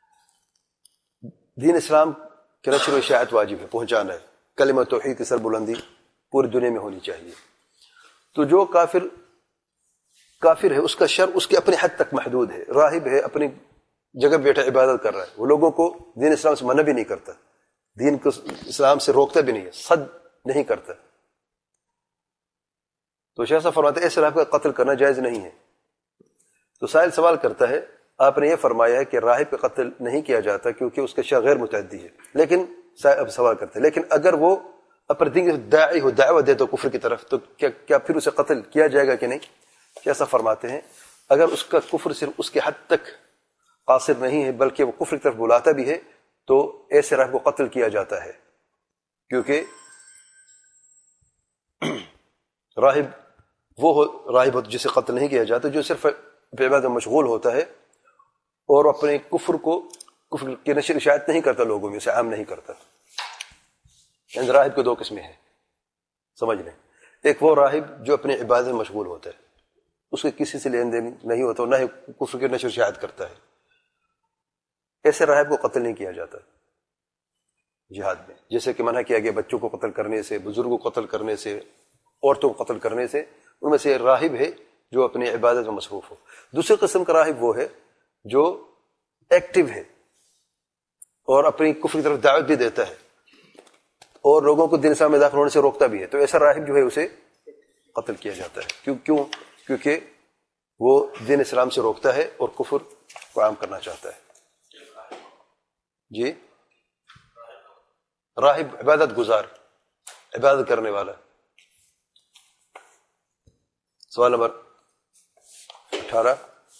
دین اسلام کے نشر و اشاعت واجب ہے، پہنچانا ہے، کلمہ توحید کی سربلندی پوری دنیا میں ہونی چاہیے۔ تو جو کافر کافر ہے اس کا شر اس کے اپنے حد تک محدود ہے، راہب ہے اپنی جگہ بیٹھا عبادت کر رہا ہے، وہ لوگوں کو دین اسلام سے منع بھی نہیں کرتا، دین کو اسلام سے روکتا بھی نہیں ہے، صد نہیں کرتا، تو شیخ صاحب فرماتے ہیں ایسے راہب کا قتل کرنا جائز نہیں ہے۔ تو سائل سوال کرتا ہے آپ نے یہ فرمایا ہے کہ راہب کا قتل نہیں کیا جاتا کیونکہ اس کا شر غیر متعدی ہے، لیکن اب سوال کرتے ہیں لیکن اگر وہ اپنے دین داعی ہو، دعوت دے تو کفر کی طرف، تو کیا کیا پھر اسے قتل کیا جائے گا کہ نہیں؟ ایسا فرماتے ہیں اگر اس کا کفر صرف اس کے حد تک قاصر نہیں ہے بلکہ وہ کفر کی طرف بلاتا بھی ہے تو ایسے راہب کو قتل کیا جاتا ہے، کیونکہ راہب وہ راہب ہوتا جسے قتل نہیں کیا جاتا جو صرف عبادت میں مشغول ہوتا ہے اور اپنے کفر کو کفر کی نشر اشاعت نہیں کرتا، لوگوں میں اسے عام نہیں کرتا۔ یعنی راہب کے دو قسمیں ہیں، سمجھ لیں، ایک وہ راہب جو اپنے عبادت میں مشغول ہوتا ہے، اس کے کسی سے لین دین نہیں ہوتا، نہ ہی کفر کی نشر اشاعت کرتا ہے، ایسے راہب کو قتل نہیں کیا جاتا جہاد میں، جیسے کہ منع کیا گیا بچوں کو قتل کرنے سے، بزرگوں کو قتل کرنے سے، عورتوں کو قتل کرنے سے، ان میں سے راہب ہے جو اپنی عبادت میں مصروف ہو۔ دوسری قسم کا راہب وہ ہے جو ایکٹیو ہے اور اپنی کفر کی طرف دعوت بھی دیتا ہے اور لوگوں کو دین اسلام میں داخل ہونے سے روکتا بھی ہے، تو ایسا راہب جو ہے اسے قتل کیا جاتا ہے۔ کیوں کیوں کیونکہ وہ دین اسلام سے روکتا ہے اور کفر کو عام کرنا چاہتا ہے۔ جی، راہب عبادت گزار، عبادت کرنے والا۔ سوال نمبر اٹھارہ،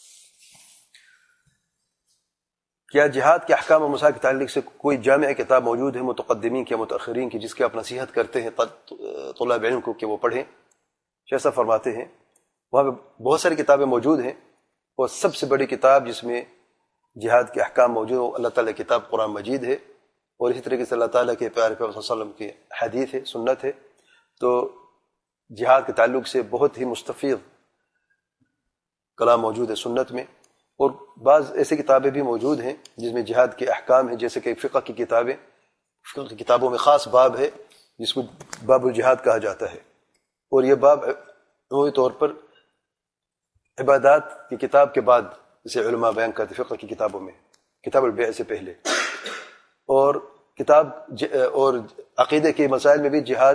کیا جہاد کے احکام و مسائل کے تعلق سے کوئی جامع کتاب موجود ہے متقدمین کی یا متأخرین کی جس کی آپ نصیحت کرتے ہیں طلاب علم کو کہ وہ پڑھیں؟ شیخ صاحب فرماتے ہیں وہاں پہ بہت ساری کتابیں موجود ہیں اور سب سے بڑی کتاب جس میں جہاد کے احکام موجود ہیں اللہ تعالیٰ کی کتاب قرآن مجید ہے، اور اسی طریقے سے اللہ تعالیٰ کے پیارے پیغمبر صلی اللہ علیہ وسلم کی حدیث ہے، سنت ہے۔ تو جہاد کے تعلق سے بہت ہی مستفیض کلام موجود ہے سنت میں، اور بعض ایسی کتابیں بھی موجود ہیں جس میں جہاد کے احکام ہیں، جیسے کہ فقہ کی کتابیں، فقہ کی کتابوں میں خاص باب ہے جس کو باب الجہاد کہا جاتا ہے، اور یہ باب عمومی طور پر عبادات کی کتاب کے بعد اسے علماء بیان کرتے، فقہ کی کتابوں میں کتاب البیع سے پہلے، اور کتاب اور عقیدے کے مسائل میں بھی جہاد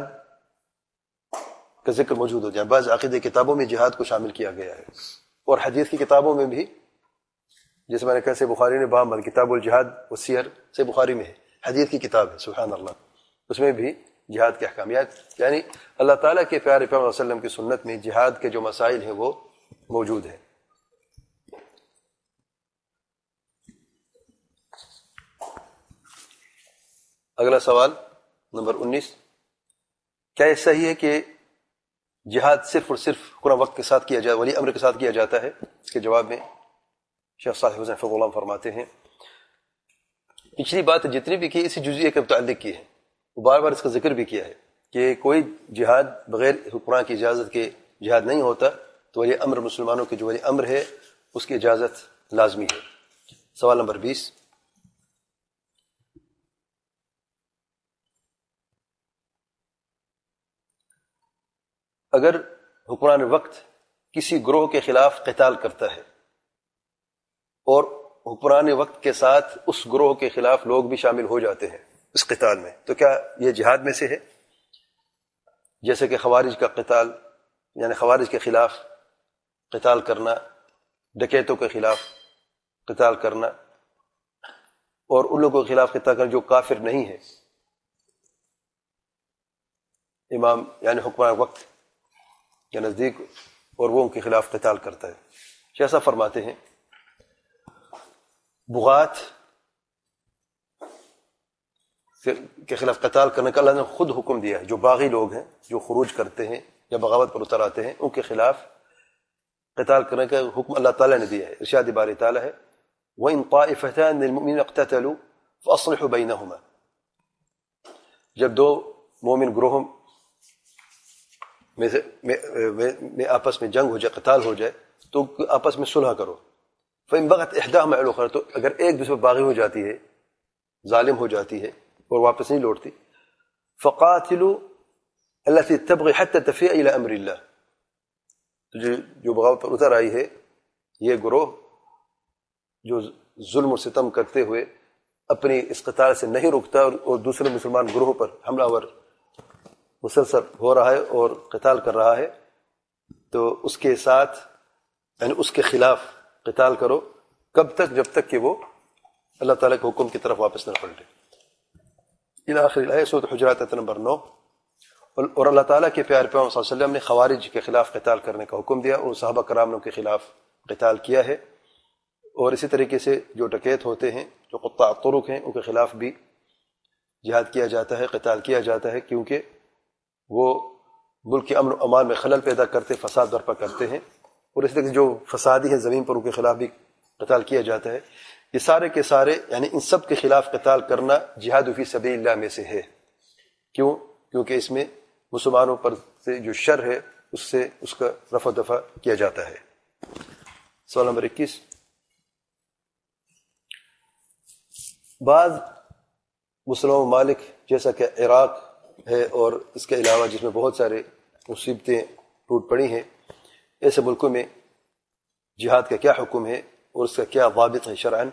کا ذکر موجود ہوتا ہے، بعض عقیدے کتابوں میں جہاد کو شامل کیا گیا ہے، اور حدیث کی کتابوں میں بھی، جیسے میں نے کہا سے بخاری نے باب کتاب الجہاد والسیر سے بخاری میں ہے، حدیث کی کتاب ہے سبحان اللہ، اس میں بھی جہاد کے احکامیات، یعنی اللہ تعالیٰ کے پیارے پیغمبر صلی اللہ علیہ وسلم کی سنت میں جہاد کے جو مسائل ہیں وہ موجود ہیں۔ اگلا سوال نمبر انیس، کیا یہ صحیح ہے کہ جہاد صرف اور صرف قرآن وقت کے ساتھ کیا جائے، ولی امر کے ساتھ کیا جاتا ہے؟ اس کے جواب میں شیخ صالح حسین حفظہ اللہ فرماتے ہیں پچھلی بات جتنی بھی کی اسی جزئیے کے متعلق کی ہے، وہ بار بار اس کا ذکر بھی کیا ہے کہ کوئی جہاد بغیر حکمران کی اجازت کے جہاد نہیں ہوتا، تو ولی امر مسلمانوں کے جو ولی امر ہے اس کی اجازت لازمی ہے۔ سوال نمبر بیس، اگر حکمران وقت کسی گروہ کے خلاف قتال کرتا ہے اور حکمران وقت کے ساتھ اس گروہ کے خلاف لوگ بھی شامل ہو جاتے ہیں اس قتال میں، تو کیا یہ جہاد میں سے ہے؟ جیسے کہ خوارج کا قتال، یعنی خوارج کے خلاف قتال کرنا، ڈکیتوں کے خلاف قتال کرنا، اور ان لوگوں کے خلاف قتال کرنا جو کافر نہیں ہے، امام یعنی حکمران وقت کے نزدیک، اور وہ ان کے خلاف قتال کرتا ہے۔ شیخ صاحب فرماتے ہیں بغات کے خلاف قتال کرنے کا اللہ نے خود حکم دیا ہے۔ جو باغی لوگ ہیں، جو خروج کرتے ہیں یا بغاوت پر اتر آتے ہیں، ان کے خلاف قتال کرنے کا حکم اللہ تعالیٰ نے دیا ہے۔ ارشاد باری تعالیٰ ہے وَإِن طَائِفَتَانِ مِنَ الْمُؤْمِنِينَ اقْتَتَلُوا فَأَصْلِحُوا بَيْنَهُمَا، جب دو مومن گروہوں میں, سے میں, میں, میں آپس میں جنگ ہو جائے، قتال ہو جائے، تو آپس میں صلح کرو۔ فَإِن بَغَتْ إِحْدَاهُمَا عَلَى الْأُخْرَى، تو اگر ایک دوسرے پر باغی ہو جاتی ہے، ظالم ہو جاتی ہے اور واپس نہیں لوٹتی، فَقَاتِلُوا الَّتِي تَبْغِي حَتَّى تَفِيءَ إِلَى أَمْرِ اللَّهِ، جو, جو بغاوت پر اتر آئی ہے، یہ گروہ جو ظلم و ستم کرتے ہوئے اپنی اس قتال سے نہیں رکتا اور, اور دوسرے مسلمان گروہ پر حملہ ور مسلسل ہو رہا ہے اور قتال کر رہا ہے، تو اس کے ساتھ یعنی اس کے خلاف قتال کرو۔ کب تک؟ جب تک کہ وہ اللہ تعالیٰ کے حکم کی طرف واپس نہ پلٹے۔ الى آخر الآیہ، سورۃ حجرات نمبر نو۔ اور اللہ تعالیٰ کے پیارے پیغمبر صلی اللہ علیہ وسلم نے خوارج کے خلاف قتال کرنے کا حکم دیا اور صحابہ کرام کے خلاف قتال کیا ہے، اور اسی طریقے سے جو ڈکیت ہوتے ہیں، جو قطاع الطرق ہیں، ان کے خلاف بھی جہاد کیا جاتا ہے، قتال کیا جاتا ہے، کیونکہ وہ ملک کے امن و امان میں خلل پیدا کرتے، فساد برپا کرتے ہیں، اور اس طرح جو فسادی ہیں زمین پر ان کے خلاف بھی قتال کیا جاتا ہے۔ یہ سارے کے سارے یعنی ان سب کے خلاف قتال کرنا جہاد فی سبیل اللہ میں سے ہے۔ کیوں؟ کیونکہ اس میں مسلمانوں پر سے جو شر ہے اس سے اس کا رفع دفع کیا جاتا ہے۔ سوال نمبر اکیس، بعض مسلمان ممالک جیسا کہ عراق ہے اور اس کے علاوہ جس میں بہت سارے مصیبتیں ٹوٹ پڑی ہیں، ایسے ملکوں میں جہاد کا کیا حکم ہے اور اس کا کیا ضابط ہے شرعاً،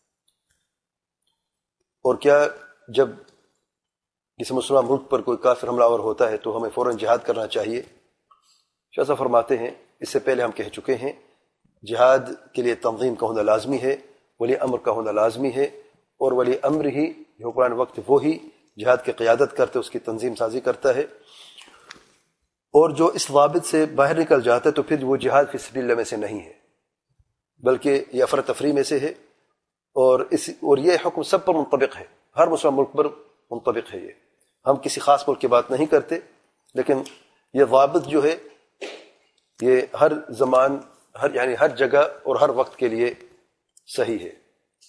اور کیا جب کسی مسلمان ملک پر کوئی کافر حملہ آور ہوتا ہے تو ہمیں فوراً جہاد کرنا چاہیے؟ شاہ صاحب فرماتے ہیں اس سے پہلے ہم کہہ چکے ہیں جہاد کے لیے تنظیم کا ہونا لازمی ہے، ولی امر کا ہونا لازمی ہے، اور ولی امر ہی حکمران وقت وہی جہاد کی قیادت کرتے، اس کی تنظیم سازی کرتا ہے، اور جو اس ضابط سے باہر نکل جاتا ہے تو پھر وہ جہاد فی سبیل اللہ میں سے نہیں ہے، بلکہ یہ افراتفری میں سے ہے، اور اس اور یہ حکم سب پر منطبق ہے، ہر مسلم ملک پر منطبق ہے۔ یہ ہم کسی خاص ملک کی بات نہیں کرتے، لیکن یہ ضابط جو ہے یہ ہر زمان ہر یعنی ہر جگہ اور ہر وقت کے لیے صحیح ہے۔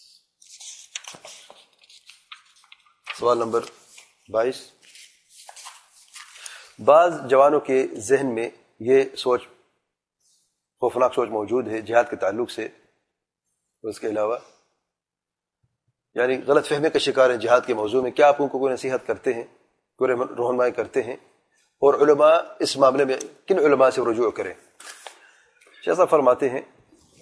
سوال نمبر بائیس، بعض جوانوں کے ذہن میں یہ سوچ خوفناک سوچ موجود ہے جہاد کے تعلق سے، اس کے علاوہ یعنی غلط فہمی کا شکار ہیں جہاد کے موضوع میں۔ کیا آپ ان کو کوئی نصیحت کرتے ہیں، کوئی رہنمائی کرتے ہیں، اور علماء اس معاملے میں کن علماء سے رجوع کریں؟ شیخ صاحب فرماتے ہیں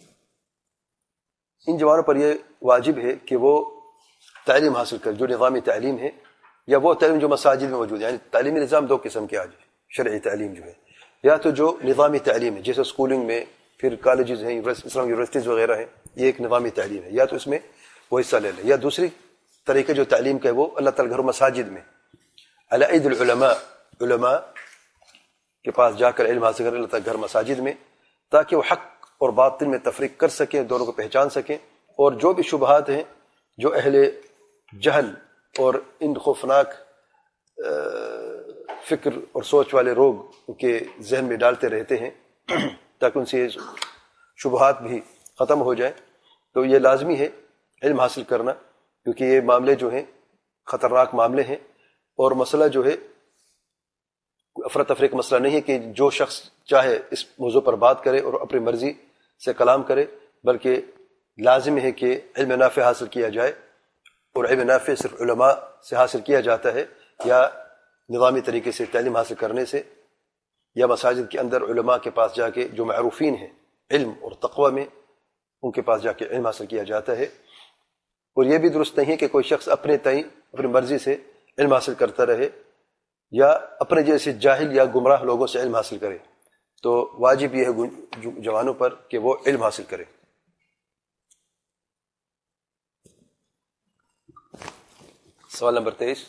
ان جوانوں پر یہ واجب ہے کہ وہ تعلیم حاصل کریں، جو نظامی تعلیم ہے، یا وہ تعلیم جو مساجد میں موجود ہے۔ یعنی تعلیمی نظام دو قسم کے آج شرعی تعلیم جو ہے، یا تو جو نظامی تعلیم ہے جیسے اسکولنگ میں، پھر کالجز ہیں، اسلام یونیورسٹیز وغیرہ ہیں، یہ ایک نظامی تعلیم ہے، یا تو اس میں وہ حصہ لے لیں، یا دوسری طریقے جو تعلیم کا ہے وہ اللہ تعالیٰ گھر مساجد میں علی اید العلماء، علماء کے پاس جا کر علم حاصل کریں اللہ تعالیٰ گھر مساجد میں، تاکہ وہ حق اور باطل میں تفریق کر سکیں، دونوں کو پہچان سکیں، اور جو بھی شبہات ہیں جو اہل جہل اور ان خوفناک فکر اور سوچ والے لوگ کے ذہن میں ڈالتے رہتے ہیں تاکہ ان سے یہ شبہات بھی ختم ہو جائیں، تو یہ لازمی ہے علم حاصل کرنا، کیونکہ یہ معاملے جو ہیں خطرناک معاملے ہیں، اور مسئلہ جو ہے افراتفری کا مسئلہ نہیں ہے کہ جو شخص چاہے اس موضوع پر بات کرے اور اپنی مرضی سے کلام کرے، بلکہ لازم ہے کہ علم نافع حاصل کیا جائے، اور علم نافع صرف علماء سے حاصل کیا جاتا ہے، یا نظامی طریقے سے تعلیم حاصل کرنے سے، یا مساجد کے اندر علماء کے پاس جا کے جو معروفین ہیں علم اور تقوی میں، ان کے پاس جا کے علم حاصل کیا جاتا ہے۔ اور یہ بھی درست نہیں ہے کہ کوئی شخص اپنے تئیں اپنی مرضی سے علم حاصل کرتا رہے، یا اپنے جیسے جاہل یا گمراہ لوگوں سے علم حاصل کرے۔ تو واجب یہ ہے جوانوں پر کہ وہ علم حاصل کرے۔ سوال نمبر تیئیس،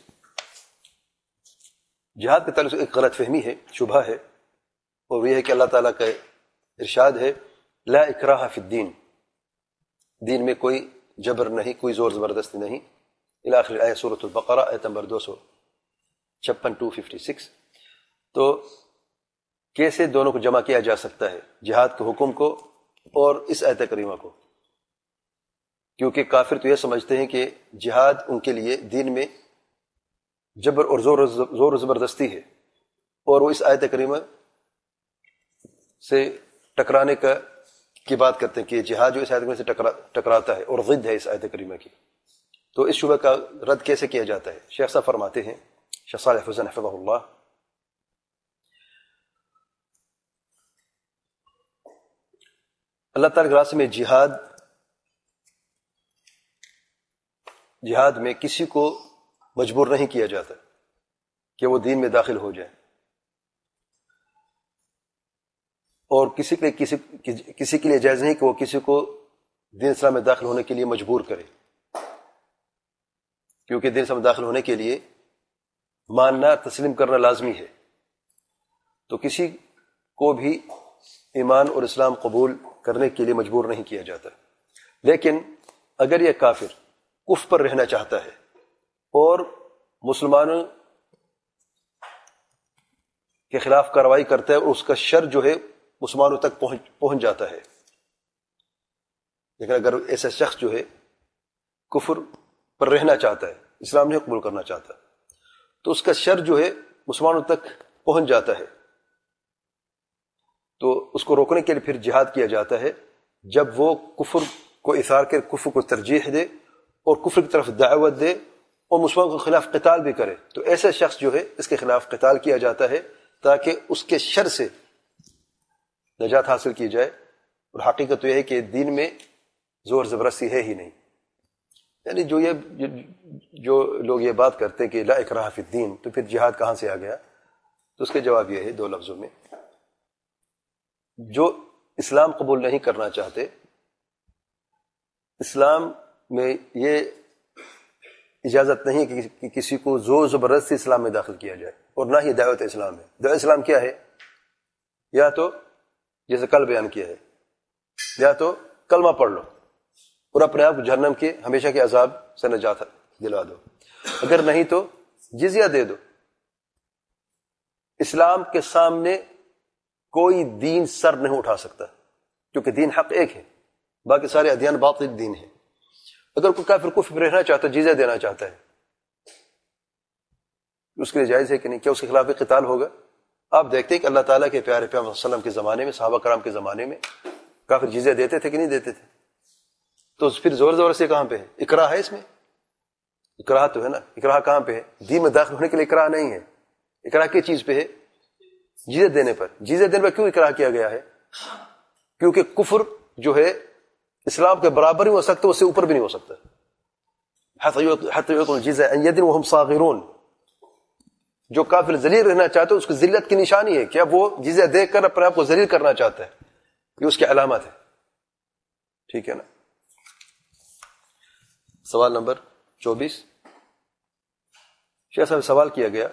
جہاد کے تعلق سے ایک غلط فہمی ہے، شبہ ہے، اور یہ ہے کہ اللہ تعالیٰ کا ارشاد ہے لا اکراہ فی الدین، دین میں کوئی جبر نہیں، کوئی زور زبردستی نہیں، الی آخر آیت سورۃ البقرہ آیت نمبر دو سو چھپن ٹو ففٹی سکس۔ تو کیسے دونوں کو جمع کیا جا سکتا ہے، جہاد کے حکم کو اور اس آیت کریمہ کو؟ کیونکہ کافر تو یہ سمجھتے ہیں کہ جہاد ان کے لیے دین میں جبر اور زور زور زبردستی ہے، اور وہ اس آیت کریمہ سے ٹکرانے کا کی بات کرتے ہیں کہ جہاد جو اس آیت کریمہ سے ٹکرا ٹکراتا ہے اور ضد ہے اس آیت کریمہ کی۔ تو اس شبہ کا رد کیسے کیا جاتا ہے؟ شیخ صاحب فرماتے ہیں، شیخ صالح حسین حفظہ اللہ، اللہ تعالیٰ کے راستے میں جہاد جہاد میں کسی کو مجبور نہیں کیا جاتا کہ وہ دین میں داخل ہو جائے، اور کسی کے کسی کسی کے لیے جائز نہیں کہ وہ کسی کو دین اسلام میں داخل ہونے کے لیے مجبور کرے، کیونکہ دین اسلام میں داخل ہونے کے لیے ماننا تسلیم کرنا لازمی ہے۔ تو کسی کو بھی ایمان اور اسلام قبول کرنے کے لیے مجبور نہیں کیا جاتا، لیکن اگر یہ کافر کفر پر رہنا چاہتا ہے اور مسلمانوں کے خلاف کارروائی کرتا ہے اور اس کا شر جو ہے مسلمانوں تک پہنچ پہنچ جاتا ہے، لیکن اگر ایسا شخص جو ہے کفر پر رہنا چاہتا ہے، اسلام نہیں قبول کرنا چاہتا، تو اس کا شر جو ہے مسلمانوں تک پہنچ جاتا ہے، تو اس کو روکنے کے لیے پھر جہاد کیا جاتا ہے، جب وہ کفر کو اثار کر کفر کو ترجیح دے اور کفر کی طرف دعوت دے اور مسلمانوں کے خلاف قتال بھی کرے، تو ایسا شخص جو ہے اس کے خلاف قتال کیا جاتا ہے تاکہ اس کے شر سے نجات حاصل کی جائے۔ اور حقیقت تو یہ ہے کہ دین میں زور زبردستی ہے ہی نہیں، یعنی جو یہ جو لوگ یہ بات کرتے ہیں کہ لا اکراہ فی الدین، تو پھر جہاد کہاں سے آ گیا؟ تو اس کے جواب یہ ہے دو لفظوں میں، جو اسلام قبول نہیں کرنا چاہتے، اسلام میں یہ اجازت نہیں کہ کسی کو زور زبردستی اسلام میں داخل کیا جائے، اور نہ ہی دعوت اسلام ہے۔ دعوت اسلام کیا ہے؟ یا تو جیسے کل بیان کیا ہے، یا تو کلمہ پڑھ لو اور اپنے آپ کو جہنم کے ہمیشہ کے عذاب سے نجات دلا دو، اگر نہیں تو جزیہ دے دو۔ اسلام کے سامنے کوئی دین سر نہیں اٹھا سکتا، کیونکہ دین حق ایک ہے، باقی سارے ادیان باطل دین ہیں۔ اگر کوئی کافر کفر میں رہنا چاہتا ہے، جزیہ دینا چاہتا ہے، اس کے لیے جائز ہے کہ نہیں؟ کیا اس کے خلاف بھی قتال ہوگا؟ آپ دیکھتے ہیں کہ اللہ تعالیٰ کے پیارے پیغمبر صلی اللہ علیہ وسلم کے زمانے میں، صحابہ کرام کے زمانے میں کافر جزیہ دیتے تھے کہ نہیں دیتے تھے؟ تو پھر زور زور سے کہاں پہ ہے؟ اکراہ ہے اس میں؟ اکراہ تو ہے نا، اکراہ کہاں پہ ہے؟ دین میں داخل ہونے کے لیے اکراہ نہیں ہے، اکراہ کس چیز پہ ہے؟ جزیہ دینے پر۔ جزیہ دینے پر کیوں اکراہ کیا گیا ہے؟ کیونکہ کفر جو ہے اسلام کے برابر ہی ہو سکتا، اس سے اوپر بھی نہیں ہو سکتا۔ حتی یعطوا الجزیہ عن ید وہم صاغرون، جو کافر ذلیل رہنا چاہتا ہے اس کی ذلت کی نشانی ہے کیا وہ جزیہ دے کر اپنے آپ کو ذلیل کرنا چاہتا ہے، یہ اس کی علامت ہے۔ ٹھیک ہے نا؟ سوال نمبر چوبیس، شیخ صاحب سوال کیا گیا،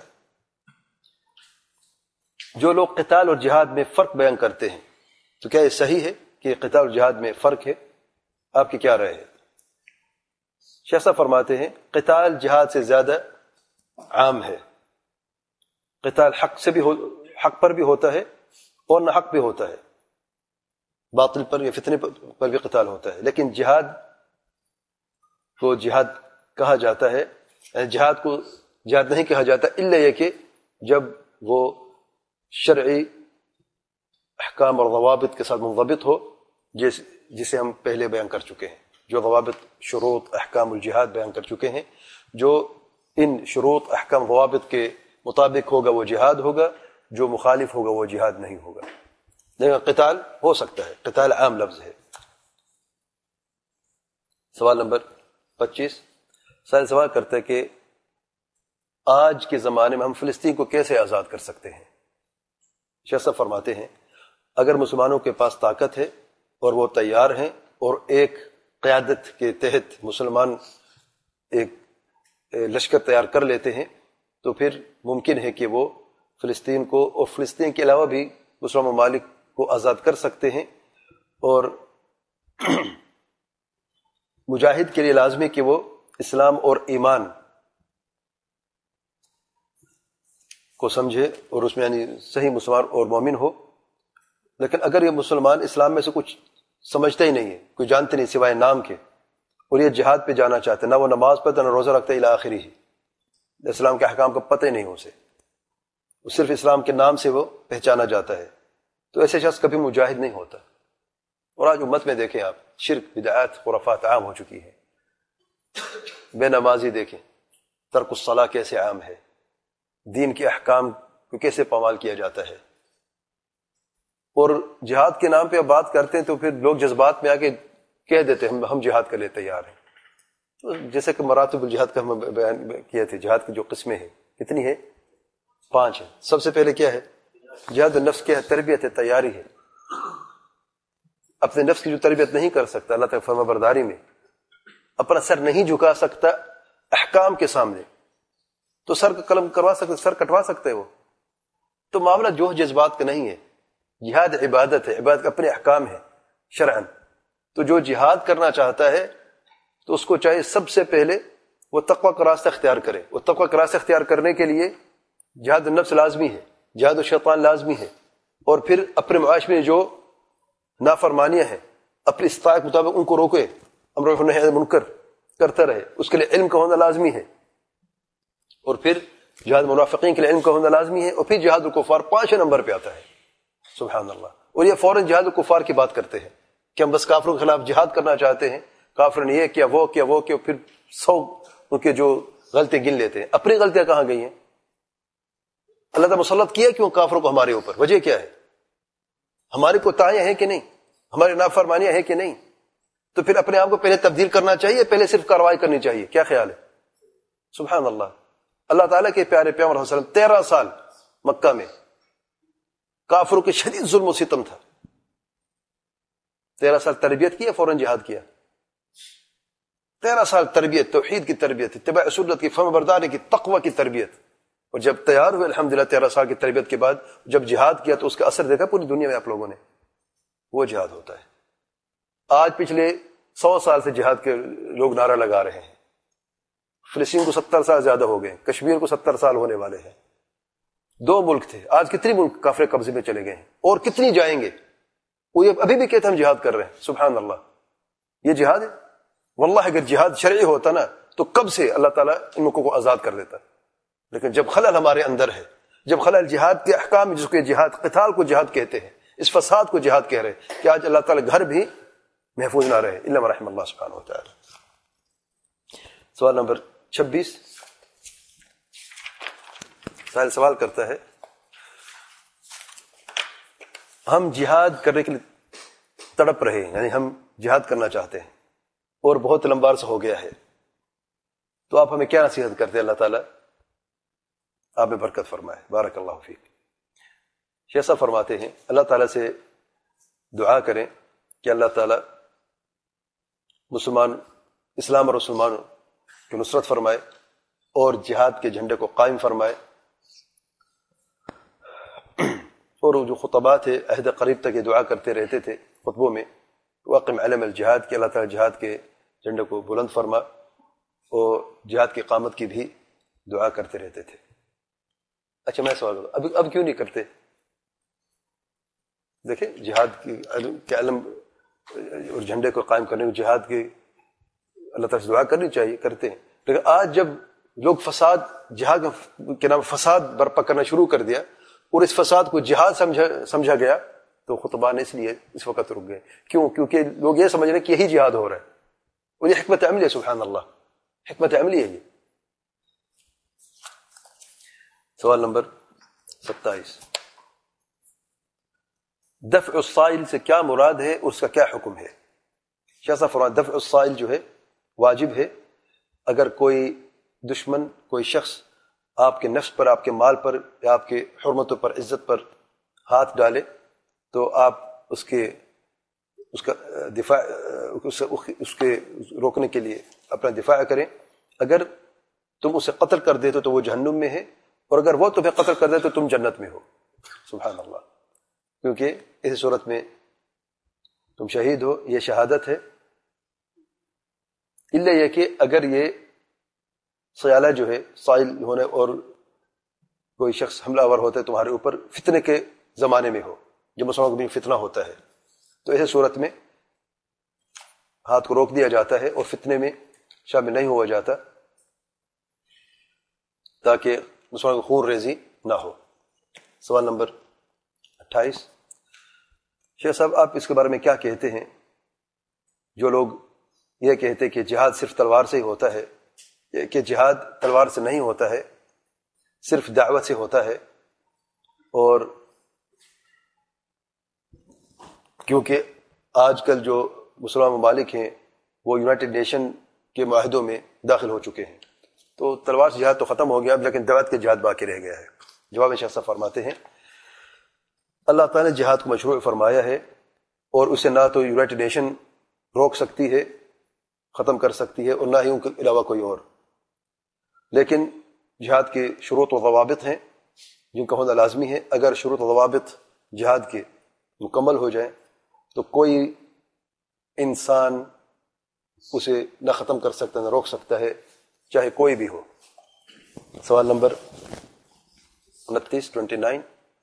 جو لوگ قتال اور جہاد میں فرق بیان کرتے ہیں تو کیا یہ صحیح ہے کہ قتال اور جہاد میں فرق ہے؟ آپ کی کیا رائے ہے؟ شیخ صاحب فرماتے ہیں قتال جہاد سے زیادہ عام ہے، قتال حق سے بھی ہو حق پر بھی ہوتا ہے اور نہ حق بھی ہوتا ہے، باطل پر یا فتنے پر بھی قتال ہوتا ہے، لیکن جہاد کو جہاد کہا جاتا ہے، جہاد کو جہاد نہیں کہا جاتا الا یہ کہ جب وہ شرعی احکام اور ضوابط کے ساتھ منضبط ہو، جس جسے ہم پہلے بیان کر چکے ہیں، جو ضوابط شروط احکام الجہاد بیان کر چکے ہیں، جو ان شروط احکام ضوابط کے مطابق ہوگا وہ جہاد ہوگا، جو مخالف ہوگا وہ جہاد نہیں ہوگا۔ لیکن قتال ہو سکتا ہے، قتال عام لفظ ہے۔ سوال نمبر پچیس، سائل سوال کرتا ہے کہ آج کے زمانے میں ہم فلسطین کو کیسے آزاد کر سکتے ہیں؟ شیخ صاحب فرماتے ہیں اگر مسلمانوں کے پاس طاقت ہے اور وہ تیار ہیں اور ایک قیادت کے تحت مسلمان ایک لشکر تیار کر لیتے ہیں تو پھر ممکن ہے کہ وہ فلسطین کو اور فلسطین کے علاوہ بھی مسلمان ممالک کو آزاد کر سکتے ہیں، اور مجاہد کے لیے لازمی کہ وہ اسلام اور ایمان کو سمجھے اور اس میں یعنی صحیح مسلمان اور مومن ہو۔ لیکن اگر یہ مسلمان اسلام میں سے کچھ سمجھتا ہی نہیں ہے، کوئی جانتے نہیں سوائے نام کے، اور یہ جہاد پہ جانا چاہتے، نہ وہ نماز پڑھتا نہ روزہ رکھتا الی آخری ہی، اسلام کے احکام کا پتہ ہی نہیں اسے، صرف اسلام کے نام سے وہ پہچانا جاتا ہے، تو ایسے شخص کبھی مجاہد نہیں ہوتا۔ اور آج امت میں دیکھیں آپ، شرک، بدعات، خرافات عام ہو چکی ہے۔ بے نمازی دیکھیں، ترک الصلاح کیسے عام ہے، دین کے احکام کو کیسے پامال کیا جاتا ہے، اور جہاد کے نام پہ اب بات کرتے ہیں تو پھر لوگ جذبات میں آ کے کہہ دیتے ہیں ہم جہاد کے لیے تیار ہیں۔ تو جیسے کہ مراتب الجہاد کا ہم بیان کیے تھے، جہاد کی جو قسمیں ہیں کتنی ہیں؟ پانچ ہیں۔ سب سے پہلے کیا ہے؟ جہاد النفس کیا ہے؟ تربیت ہے، تیاری ہے۔ اپنے نفس کی جو تربیت نہیں کر سکتا، اللہ تعالیٰ فرما برداری میں اپنا سر نہیں جھکا سکتا احکام کے سامنے، تو سر کا قلم کروا سکتے، سر کٹوا سکتے وہ۔ تو معاملہ جو جذبات کا نہیں ہے، جہاد عبادت ہے، عبادت اپنے احکام ہے شرعاً۔ تو جو جہاد کرنا چاہتا ہے تو اس کو چاہیے سب سے پہلے وہ تقوی کا راستہ اختیار کرے۔ وہ تقوی کا راستہ اختیار کرنے کے لیے جہاد النفس لازمی ہے، جہاد الشیطان لازمی ہے، اور پھر اپنے معاش میں جو نافرمانیاں ہیں اپنی استطاعت کے مطابق ان کو روکے، امر بالمعروف نہی عن المنکر کرتا رہے، اس کے لیے علم کا ہونا لازمی ہے، اور پھر جہاد منافقین کے لیے علم کا ہونا لازمی ہے، اور پھر جہاد الکفار پانچویں نمبر پہ آتا ہے۔ سبحان اللہ۔ اور یہ فوراً جہاد الکفار کی بات کرتے ہیں کہ ہم بس کافروں کے خلاف جہاد کرنا چاہتے ہیں، کافر نے یہ کیا وہ کیا وہ کیا، پھر سو ان کے جو غلطی گن لیتے ہیں۔ اپنی غلطیاں کہاں گئی ہیں؟ اللہ تعالیٰ مسلط کیا کیوں کافروں کو ہمارے اوپر؟ وجہ کیا ہے؟ ہماری کوتاہیاں ہیں کہ نہیں؟ ہماری نافرمانیاں ہیں کہ نہیں؟ تو پھر اپنے آپ کو پہلے تبدیل کرنا چاہیے، پہلے صرف کارروائی کرنی چاہیے؟ کیا خیال ہے؟ سبحان اللہ۔ اللہ تعالیٰ کے پیارے پیغمبر صلی اللہ علیہ وسلم تیرہ سال مکہ میں کافروں کے شدید ظلم و ستم تھا، تیرہ سال تربیت کیا، فوراً جہاد کیا۔ تیرہ سال تربیت، توحید کی تربیت، اتباع سنت کی، فرمان برداری کی، تقوی کی تربیت، اور جب تیار ہوئے الحمدللہ تیرہ سال کی تربیت کے بعد جب جہاد کیا تو اس کا اثر دیکھا پوری دنیا میں آپ لوگوں نے، وہ جہاد ہوتا ہے۔ آج پچھلے سو سال سے جہاد کے لوگ نعرہ لگا رہے ہیں، فلسطین کو ستر سال زیادہ ہو گئے، کشمیر کو ستر سال ہونے والے ہیں۔ دو ملک تھے، آج کتنی ملک کافر قبضے میں چلے گئے ہیں، اور کتنی جائیں گے۔ وہ یہ ابھی بھی کہتے ہیں ہم جہاد کر رہے ہیں۔ سبحان اللہ، یہ جہاد ہے؟ واللہ اگر جہاد شرعی ہوتا نا تو کب سے اللہ تعالیٰ ان ملکوں کو آزاد کر دیتا۔ لیکن جب خلل ہمارے اندر ہے، جب خلل جہاد کے احکام، جس کو جہاد قتال کو جہاد کہتے ہیں، اس فساد کو جہاد کہہ رہے ہیں، کہ آج اللہ تعالیٰ گھر بھی محفوظ نہ رہے الا من رحم اللہ سبحانہ وتعالی۔ سوال نمبر چھبیس، سائل سوال کرتا ہے ہم جہاد کرنے کے لیے تڑپ رہے ہیں، یعنی ہم جہاد کرنا چاہتے ہیں اور بہت لمبا عرصہ ہو گیا ہے، تو آپ ہمیں کیا نصیحت کرتے ہیں؟ اللہ تعالیٰ آپ میں برکت فرمائے، بارک اللہ فیک۔ شیخ صاحب فرماتے ہیں اللہ تعالیٰ سے دعا کریں کہ اللہ تعالیٰ مسلمان اسلام اور مسلمانوں کی نصرت فرمائے اور جہاد کے جھنڈے کو قائم فرمائے، اور وہ جو خطبات ہے عہد قریب تک یہ دعا کرتے رہتے تھے خطبوں میں، واقم علم الجہاد، کہ اللہ تعالیٰ جہاد کے جھنڈے کو بلند فرما، اور جہاد کی قامت کی بھی دعا کرتے رہتے تھے۔ اچھا میں سوال کروں، اب اب کیوں نہیں کرتے؟ دیکھیں جہاد کی علم کے علم اور جھنڈے کو قائم کرنے کو جہاد کی اللہ تعالیٰ سے دعا کرنی چاہیے، کرتے ہیں، لیکن آج جب لوگ فساد جہاد کے نام فساد برپا کرنا شروع کر دیا اور اس فساد کو جہاد سمجھا سمجھا گیا تو خطبان اس لیے اس وقت رک گئے. کیوں؟ کیونکہ لوگ یہ سمجھ رہے ہیں کہ یہی جہاد ہو رہا ہے اور یہ حکمت عملی ہے. سبحان اللہ، حکمت عملی ہے یہ. سوال نمبر ستائیس، دفع الصائل سے کیا مراد ہے، اس کا کیا حکم ہے؟ شاہ صاحب فرماتے دفع الصائل جو ہے واجب ہے. اگر کوئی دشمن، کوئی شخص آپ کے نفس پر، آپ کے مال پر یا آپ کے حرمتوں پر، عزت پر ہاتھ ڈالے تو آپ اس کے اس کا دفاع اس, اس کے روکنے کے لیے اپنا دفاع کریں. اگر تم اسے قتل کر دے تو وہ جہنم میں ہے، اور اگر وہ تمہیں قتل کر دے تو تم جنت میں ہو. سبحان اللہ. کیونکہ اس صورت میں تم شہید ہو، یہ شہادت ہے. الا یہ کہ اگر یہ سیالہ جو ہے سائل ہونے اور کوئی شخص حملہ آور ہوتا ہے تمہارے اوپر فتنے کے زمانے میں ہو، جو مسلمانوں کو بھی فتنہ ہوتا ہے، تو ایسے صورت میں ہاتھ کو روک دیا جاتا ہے اور فتنے میں شامل نہیں ہوا جاتا تاکہ مسلمانوں کو خون ریزی نہ ہو. سوال نمبر اٹھائیس، شیخ صاحب آپ اس کے بارے میں کیا کہتے ہیں جو لوگ یہ کہتے کہ جہاد صرف تلوار سے ہی ہوتا ہے، کہ جہاد تلوار سے نہیں ہوتا ہے، صرف دعوت سے ہوتا ہے، اور کیونکہ آج کل جو مسلمان ممالک ہیں وہ یونائٹڈ نیشن کے معاہدوں میں داخل ہو چکے ہیں، تو تلوار سے جہاد تو ختم ہو گیا، لیکن دعوت کے جہاد باقی رہ گیا ہے. جواب میں شیخ صاحب فرماتے ہیں اللہ تعالیٰ نے جہاد کو مشروع فرمایا ہے، اور اسے نہ تو یونائٹڈ نیشن روک سکتی ہے، ختم کر سکتی ہے، اور نہ ہی ان کے علاوہ کوئی اور. لیکن جہاد کے شروط و ضوابط ہیں جن کا ہونا لازمی ہے. اگر شروط و ضوابط جہاد کے مکمل ہو جائیں تو کوئی انسان اسے نہ ختم کر سکتا، نہ روک سکتا ہے، چاہے کوئی بھی ہو. سوال نمبر انتیس ٹوینٹی نائن،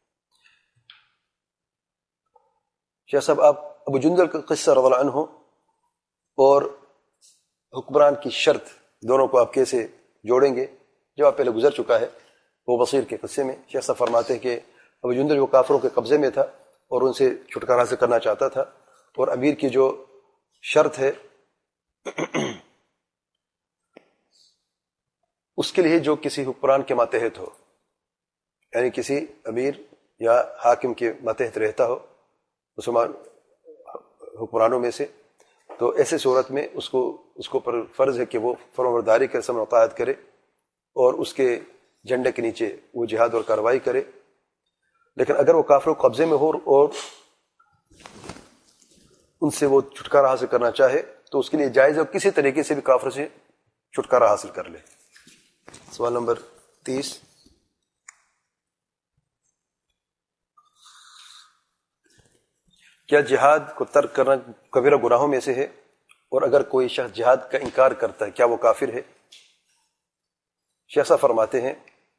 شیخ صاحب آپ ابو جندل کا قصہ رضی اللہ عنہ اور حکمران کی شرط دونوں کو آپ کیسے جوڑیں گے؟ جواب پہلے گزر چکا ہے وہ بصیر کے قصے میں. شیخ صاحب فرماتے ہیں کہ ابو جندل وہ کافروں کے قبضے میں تھا اور ان سے چھٹکارا حاصل کرنا چاہتا تھا، اور امیر کی جو شرط ہے اس کے لیے جو کسی حکمران کے ماتحت ہو، یعنی کسی امیر یا حاکم کے ماتحت رہتا ہو مسلمان حکمرانوں میں سے، تو ایسے صورت میں اس کو اس کو پر فرض ہے کہ وہ فرمانبرداری کے سمع اطاعت کرے اور اس کے جھنڈے کے نیچے وہ جہاد اور کارروائی کرے. لیکن اگر وہ کافروں کے قبضے میں ہو اور ان سے وہ چھٹکارا حاصل کرنا چاہے تو اس کے لیے جائز ہے کسی طریقے سے بھی کافروں سے چھٹکارا حاصل کر لے. سوال نمبر تیس، کیا جہاد کو ترک کرنا کبیرہ گناہوں میں سے ہے؟ اور اگر کوئی شخص جہاد کا انکار کرتا ہے کیا وہ کافر ہے؟ شیخ صاحب فرماتے ہیں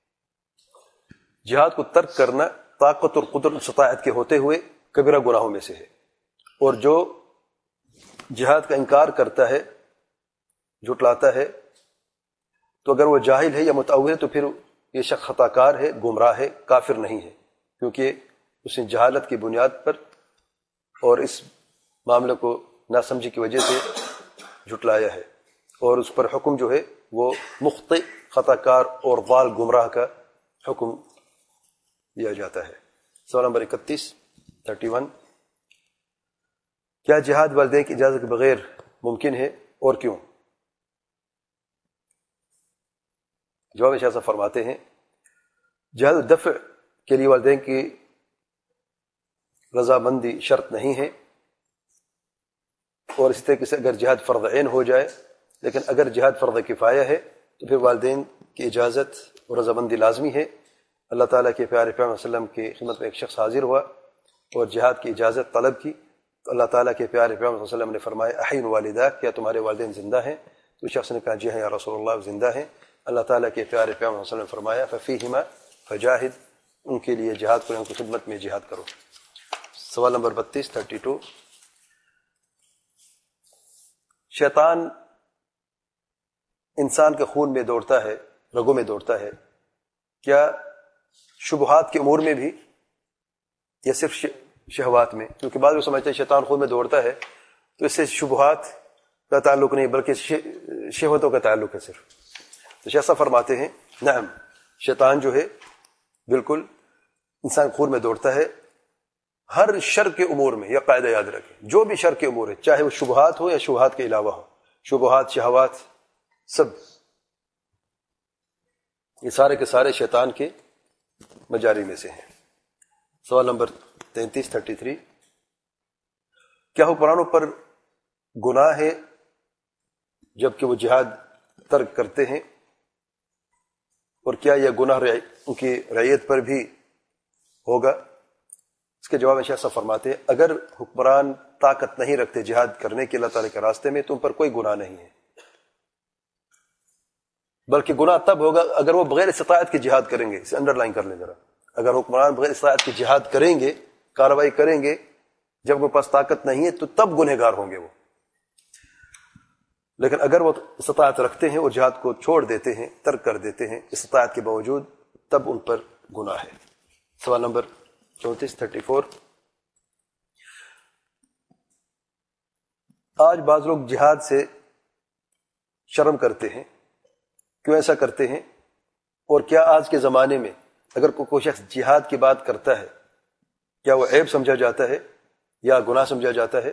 جہاد کو ترک کرنا طاقت اور قدرت استطاعت کے ہوتے ہوئے کبیرہ گناہوں میں سے ہے، اور جو جہاد کا انکار کرتا ہے، جھٹلاتا ہے، تو اگر وہ جاہل ہے یا متعوّل ہے تو پھر یہ شخص خطا کار ہے، گمراہ ہے، کافر نہیں ہے، کیونکہ اس نے جہالت کی بنیاد پر اور اس معاملے کو ناسمجھی کی وجہ سے جھٹلایا ہے، اور اس پر حکم جو ہے وہ مخطئ، خطا کار اور ضال گمراہ کا حکم دیا جاتا ہے. سوال نمبر اکتیس تھرٹی ون، کیا جہاد والدین کی اجازت کے بغیر ممکن ہے اور کیوں؟ جواب شاہ صاحب فرماتے ہیں جہاد الدفع کے لیے والدین کی رضامندی شرط نہیں ہے، اور اسی طریقے سے اگر جہاد فرض عین ہو جائے، لیکن اگر جہاد فرض کفایہ ہے تو پھر والدین کی اجازت اور رضامندی لازمی ہے. اللہ تعالیٰ کے پیارے پیغمبر صلی اللہ علیہ وسلم کی خدمت میں ایک شخص حاضر ہوا اور جہاد کی اجازت طلب کی، تو اللہ تعالیٰ کے پیارے پیغمبر صلی اللہ علیہ وسلم نے فرمایا احین والداک، کیا تمہارے والدین زندہ ہیں؟ تو شخص نے کہا جی ہاں یا رسول اللہ زندہ ہیں. اللہ تعالیٰ کے پیارے پیغمبر صلی اللہ علیہ وسلم نے فرمایا ففیہما فجاہد، ان کے لیے جہاد کرو، ان کی خدمت میں جہاد کرو. سوال نمبر بتیس تھرٹی ٹو، شیطان انسان کے خون میں دوڑتا ہے، رگوں میں دوڑتا ہے، کیا شبہات کے امور میں بھی یا صرف شہوات میں؟ کیونکہ بعض لوگ سمجھتے ہیں شیطان خون میں دوڑتا ہے تو اس سے شبہات کا تعلق نہیں بلکہ شہوتوں کا تعلق ہے صرف. تو شیخ صاحب فرماتے ہیں نعم، شیطان جو ہے بالکل انسان خون میں دوڑتا ہے ہر شر کے امور میں. یہ قاعدہ یاد رکھیں، جو بھی شر کے امور ہے چاہے وہ شبہات ہو یا شبہات کے علاوہ ہو، شبہات شہوات سب، یہ سارے کے سارے شیطان کے مجاری میں سے ہیں. سوال نمبر تینتیس تھرٹی تھری، کیا حکمرانوں پر گناہ ہے جبکہ وہ جہاد ترک کرتے ہیں، اور کیا یہ گناہ ان کی رعیت پر بھی ہوگا؟ اس کے جواب میں شیخ صاحب فرماتے ہیں اگر حکمران طاقت نہیں رکھتے جہاد کرنے کے اللہ تعالیٰ کے راستے میں تو ان پر کوئی گناہ نہیں ہے، بلکہ گناہ تب ہوگا اگر وہ بغیر استطاعت کے جہاد کریں گے. اسے انڈر لائن کر لیں ذرا، اگر حکمران بغیر استطاعت کے جہاد کریں گے، کارروائی کریں گے، جب وہ پاس طاقت نہیں ہے تو تب گنہگار ہوں گے وہ. لیکن اگر وہ استطاعت رکھتے ہیں اور جہاد کو چھوڑ دیتے ہیں، ترک کر دیتے ہیں استطاعت کے باوجود، تب ان پر گناہ ہے. سوال نمبر چونتیس تھرٹی فور، آج بعض لوگ جہاد سے شرم کرتے ہیں، کیوں ایسا کرتے ہیں؟ اور کیا آج کے زمانے میں اگر کوئی شخص جہاد کی بات کرتا ہے کیا وہ عیب سمجھا جاتا ہے یا گناہ سمجھا جاتا ہے؟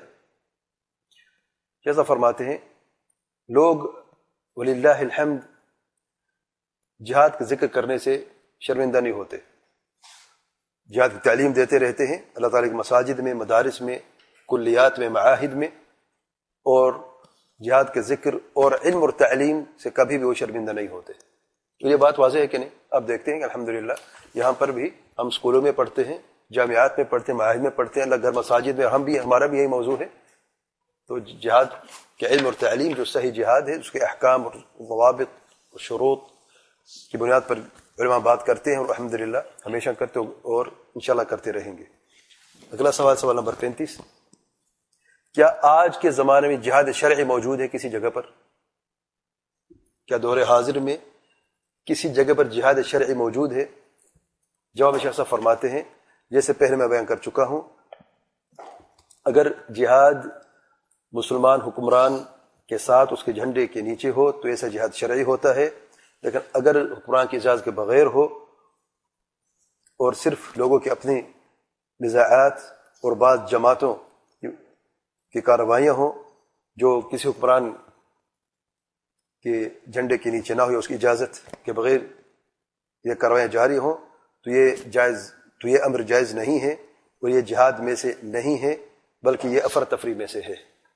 جیسا فرماتے ہیں لوگ وللہ الحمد جہاد کا ذکر کرنے سے شرمندہ نہیں ہوتے، جہاد کی تعلیم دیتے رہتے ہیں اللہ تعالیٰ کی مساجد میں، مدارس میں، کلیات میں، معاہد میں، اور جہاد کے ذکر اور علم اور تعلیم سے کبھی بھی وہ شرمندہ نہیں ہوتے. تو یہ بات واضح ہے کہ نہیں؟ اب دیکھتے ہیں کہ الحمدللہ یہاں پر بھی ہم اسکولوں میں پڑھتے ہیں، جامعات میں پڑھتے ہیں، معاہد میں پڑھتے ہیں، اللہ گھر مساجد میں ہم بھی، ہمارا بھی یہی موضوع ہے. تو جہاد کے علم اور تعلیم جو صحیح جہاد ہے اس کے احکام اور ضوابط اور شروط کی بنیاد پر علماء بات کرتے ہیں، اور الحمدللہ ہمیشہ کرتے اور انشاءاللہ کرتے رہیں گے. اگلا سوال، سوال نمبر پینتیس، کیا آج کے زمانے میں جہاد شرعی موجود ہے کسی جگہ پر؟ کیا دور حاضر میں کسی جگہ پر جہاد شرعی موجود ہے؟ جواب شیخ صاحب فرماتے ہیں جیسے پہلے میں بیان کر چکا ہوں، اگر جہاد مسلمان حکمران کے ساتھ اس کے جھنڈے کے نیچے ہو تو ایسا جہاد شرعی ہوتا ہے، لیکن اگر حکمران کی اجازت کے بغیر ہو اور صرف لوگوں کی اپنی نزاعات اور بعض جماعتوں کی کارروائیاں ہوں جو کسی حکمران کے جھنڈے کے نیچے نہ ہو، اس کی اجازت کے بغیر یہ کارروائیاں جاری ہوں، تو یہ جائز تو یہ امر جائز نہیں ہے اور یہ جہاد میں سے نہیں ہے بلکہ یہ افرتفری میں سے ہے.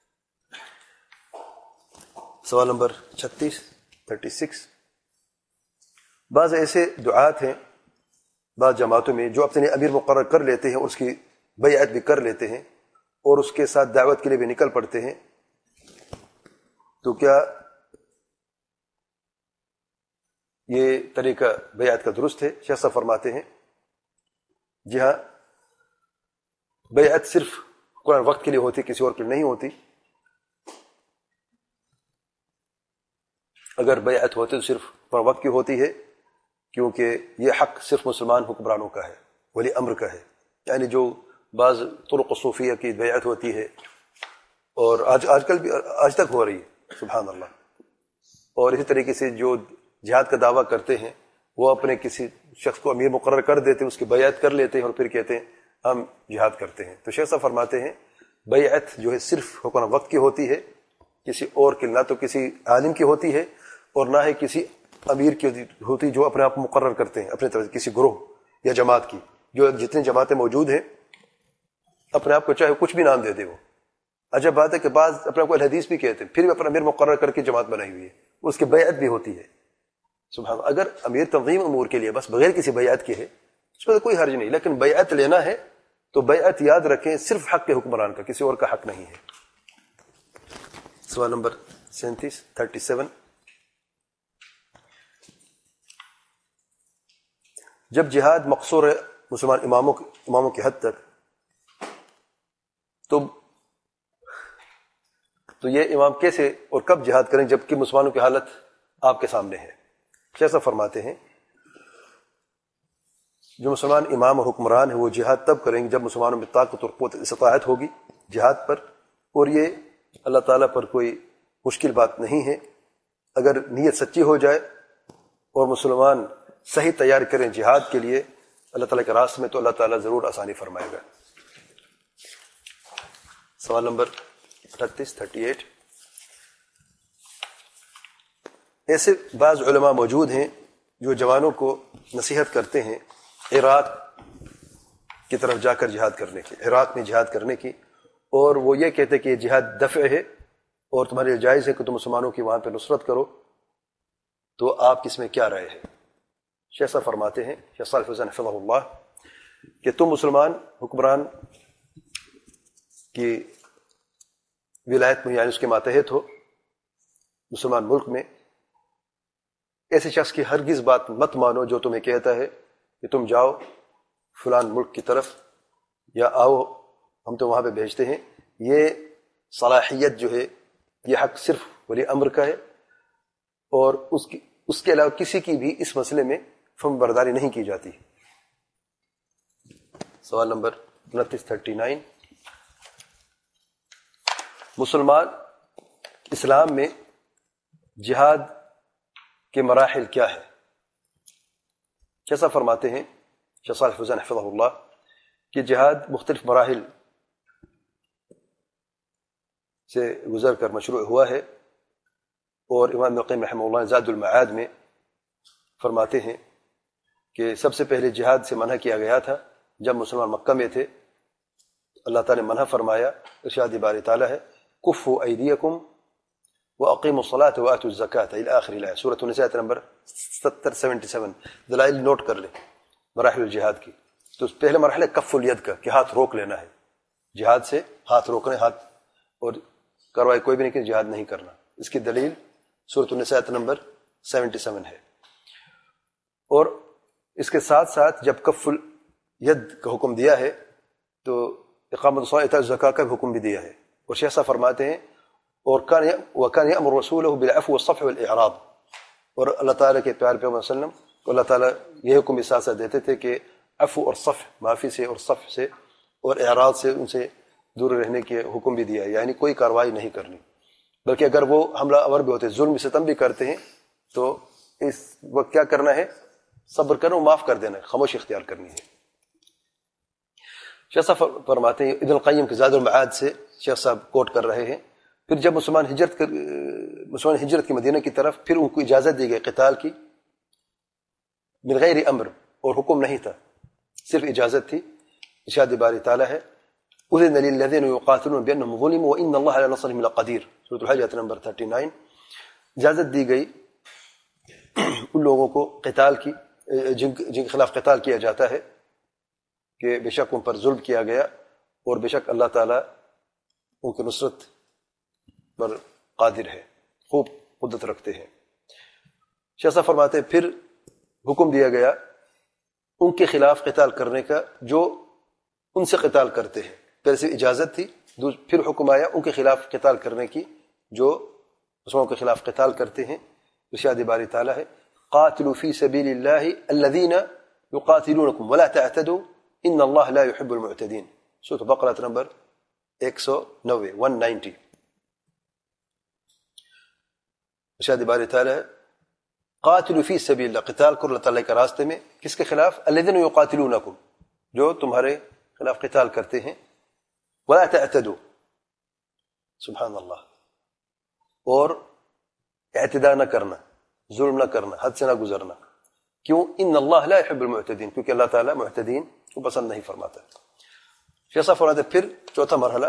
سوال نمبر چھتیس تھرٹی سکس، بعض ایسے دعات ہیں بعض جماعتوں میں جو اپنے لیے امیر مقرر کر لیتے ہیں اور اس کی بیعت بھی کر لیتے ہیں اور اس کے ساتھ دعوت کے لیے بھی نکل پڑتے ہیں، تو کیا یہ طریقہ بیعت کا درست ہے؟ شیخ صاحب فرماتے ہیں جی ہاں، بیعت صرف قرآن وقت کے لیے ہوتی، کسی اور کے لیے نہیں ہوتی. اگر بیعت ہوتی تو صرف قرآن وقت کی ہوتی ہے، کیونکہ یہ حق صرف مسلمان حکمرانوں کا ہے، ولی امر کا ہے. یعنی جو بعض طرق صوفیہ کی بیعت ہوتی ہے اور آج آج کل بھی آج تک ہو رہی ہے سبحان اللہ، اور اسی طریقے سے جو جہاد کا دعویٰ کرتے ہیں وہ اپنے کسی شخص کو امیر مقرر کر دیتے ہیں، اس کی بیعت کر لیتے ہیں اور پھر کہتے ہیں ہم جہاد کرتے ہیں. تو شیخ صاحب فرماتے ہیں بیعت جو ہے صرف حکم وقت کی ہوتی ہے، کسی اور کی، نہ تو کسی عالم کی ہوتی ہے اور نہ ہی کسی امیر کی ہوتی جو اپنے آپ مقرر کرتے ہیں اپنے طرف کسی گروہ یا جماعت کی. جو جتنی جماعتیں موجود ہیں اپنے آپ کو چاہے کچھ بھی نام دے دے، وہ عجب بات ہے کہ بعض اپنے آپ کو الحدیث بھی کہتے ہیں پھر بھی اپنا امیر مقرر کر کے جماعت بنائی ہوئی ہے، اس کی بیعت بھی ہوتی ہے. سبحان اللہ، اگر امیر تنظیم امور کے لیے بس بغیر کسی بیعت کے ہے اس میں تو کوئی حرج نہیں، لیکن بیعت لینا ہے تو بیعت یاد رکھیں صرف حق کے حکمران کا، کسی اور کا حق نہیں ہے. سوال نمبر سینتیس تھرٹی سیون، جب جہاد مقصور ہے مسلمان اماموں اماموں کی حد تک تو تو یہ امام کیسے اور کب جہاد کریں جبکہ مسلمانوں کی حالت آپ کے سامنے ہے. کیسا فرماتے ہیں جو مسلمان امام اور حکمران ہیں وہ جہاد تب کریں گے جب مسلمانوں میں طاقت اور قوت استطاعت ہوگی جہاد پر، اور یہ اللہ تعالیٰ پر کوئی مشکل بات نہیں ہے. اگر نیت سچی ہو جائے اور مسلمان صحیح تیاری کریں جہاد کے لیے اللہ تعالیٰ کے راستے میں، تو اللہ تعالیٰ ضرور آسانی فرمائے گا. سوال نمبر اٹھتیس تھرٹی ایٹ. ایسے بعض علماء موجود ہیں جو جوانوں کو نصیحت کرتے ہیں عراق کی طرف جا کر جہاد کرنے کی، عراق میں جہاد کرنے کی، اور وہ یہ کہتے کہ یہ جہاد دفع ہے اور تمہارے لیے جائز ہے کہ تم مسلمانوں کی وہاں پہ نصرت کرو. تو آپ کس میں کیا رائے ہے؟ شیخ صاحب فرماتے ہیں، شیخ صالح فوزان حفظہ اللہ، کہ تم مسلمان حکمران کی ولایت میں یعنی اس کے ماتحت ہو مسلمان ملک میں، ایسے شخص کی ہرگز بات مت مانو جو تمہیں کہتا ہے کہ تم جاؤ فلان ملک کی طرف یا آؤ ہم تو وہاں پہ بھیجتے ہیں. یہ صلاحیت جو ہے یہ حق صرف ولی امر کا ہے، اور اس کی اس کے علاوہ کسی کی بھی اس مسئلے میں فرم برداری نہیں کی جاتی. سوال نمبر انتیس تھرٹی نائن. مسلمان اسلام میں جہاد کے مراحل کیا ہے؟ کیسا فرماتے ہیں شیخ صالح فوزان حفظہ اللہ کہ جہاد مختلف مراحل سے گزر کر مشروع ہوا ہے، اور امام ابن القیم رحمہ اللہ زاد المعاد میں فرماتے ہیں کہ سب سے پہلے جہاد سے منع کیا گیا تھا جب مسلمان مکہ میں تھے. اللہ تعالیٰ نے منع فرمایا، ارشاد باری تعالیٰ ہے کفوا ایدیکم واقیموا الصلاۃ وآتوا الزکاۃ الی آخر الآیہ، سورۃ النساء نمبر ستر سیونٹی سیون. دلائل نوٹ کر لیں مراحل الجہاد کی. تو پہلا مرحلہ کف الید کا کہ ہاتھ روک لینا ہے، جہاد سے ہاتھ روکنے، ہاتھ اور کاروائی کوئی بھی نہیں کہ جہاد نہیں کرنا. اس کی دلیل سورۃ النساء نمبر سیونٹی سیون ہے. اور اس کے ساتھ ساتھ جب کف الید کا حکم دیا ہے تو اقامت الصلاۃ ایتاء الزکاۃ کا بھی حکم بھی دیا ہے. اور شیخ صاحب فرماتے ہیں اور کان وکان یأمر رسولہ بالعفو والصفح والإعراض، اور اللہ تعالیٰ کے پیارے پیغمبر صلی اللہ علیہ وسلم کو اللہ تعالیٰ یہ حکم بھی ساتھ ساتھ دیتے تھے کہ عفو اور صفح، معافی سے اور صفح سے اور اعراض سے ان سے دور رہنے کے حکم بھی دیا ہے، یعنی کوئی کاروائی نہیں کرنی. بلکہ اگر وہ حملہ آور بھی ہوتے، ظلم ستم بھی کرتے ہیں، تو اس وقت کیا کرنا ہے؟ صبر کرنا، معاف کر دینا ہے، خاموشی اختیار کرنی ہے. شیخ صاحب فرماتے ہیں ابن القیم کے زاد المعاد سے شیخ صاحب کوٹ کر رہے ہیں، پھر جب مسلمان ہجرت کر مسلمان ہجرت کی مدینہ کی طرف، پھر ان کو اجازت دی گئی قتال کی من غیر امر، اور حکم نہیں تھا، صرف اجازت تھی. ارشاد باری تعالیٰ ہے اذن للذین یقاتلون بانہم ظلموا وان اللہ علی نصرہم لقدیر، سورۃ الحج آیت نمبر تھرٹی نائن. اجازت دی گئی ان لوگوں کو قتال کی جن جن کے خلاف قتال کیا جاتا ہے کہ بے شک ان پر ظلم کیا گیا، اور بے شک اللہ تعالیٰ ان کی نصرت پر قادر ہے، خوب قدرت رکھتے ہیں. شیخ صاحب فرماتے ہیں پھر حکم دیا گیا ان کے خلاف قتال کرنے کا جو ان سے قتال کرتے ہیں. پہلے سے اجازت تھی، پھر حکم آیا ان کے خلاف قتال کرنے کی جو مسلمانوں کے خلاف قتال کرتے ہیں. ارشاد باری تعالیٰ ہے قاتلوا فی سبیل اللہ الذین یقاتلونکم ولا تعتدوا ان اللہ لا يحب المعتدین، سورۃ بقرہ نمبر ایک سو نوے ون نائنٹی. ارشاد باری تعالیٰ ہے قاتلوا فی سبیل اللہ، قتال کرو اللہ تعالیٰ کے راستے میں. کس کے خلاف؟ الذین یقاتلونکم، جو تمہارے خلاف قتال کرتے ہیں. ولا تعتدوا، سبحان اللہ، اور اعتداء نہ کرنا، ظلم نہ کرنا، حد سے نہ گزرنا. کیوں؟ ان اللہ لا يحب المعتدین، کیونکہ اللہ تعالیٰ معتدین کو پسند نہیں فرماتا. شیخ صاحب فرماتے پھر چوتھا مرحلہ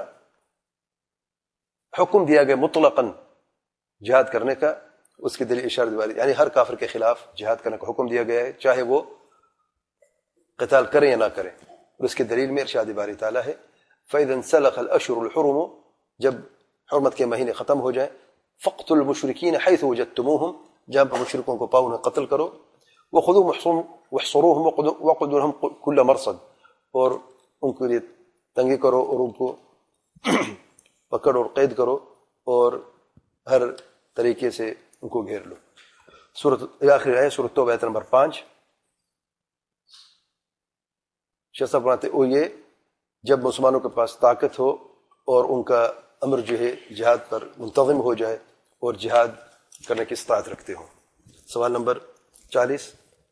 حکم دیا گیا مطلقاً جہاد کرنے کا. اس کی دلیل اشارت والی، یعنی ہر کافر کے خلاف جہاد کرنے کا حکم دیا گیا ہے، چاہے وہ قتال کریں یا نہ کریں. اور اس کی دلیل میں ارشاد باری تعالیٰ ہے فَإِذَا انْسَلَخَ الْأَشْهُرُ الْحُرُمُ، جب حرمت کے مہینے ختم ہو جائیں، فَقْتُلُوا الْمُشْرِكِينَ حَيْثُ وَجَدتُّمُوهُمْ، جہاں پر مشرکوں کو پاؤ انہیں قتل کرو. وَخُذُوهُمْ وَاحْصُرُوهُمْ وَاقْعُدُوا لَهُمْ كُلَّ مَرْصَدٍ، اور ان کے لیے تنگی کرو اور ان کو پکڑ اور قید کرو اور ہر طریقے سے ان کو گھیر لو. سورت آخری آئے سورت توبہ آیت نمبر پانچ. شیخ صاحب فرماتے وہ یہ جب مسلمانوں کے پاس طاقت ہو اور ان کا امر جو ہے جہاد پر منتظم ہو جائے اور جہاد کرنے کی استطاعت رکھتے ہوں. سوال نمبر چالیس.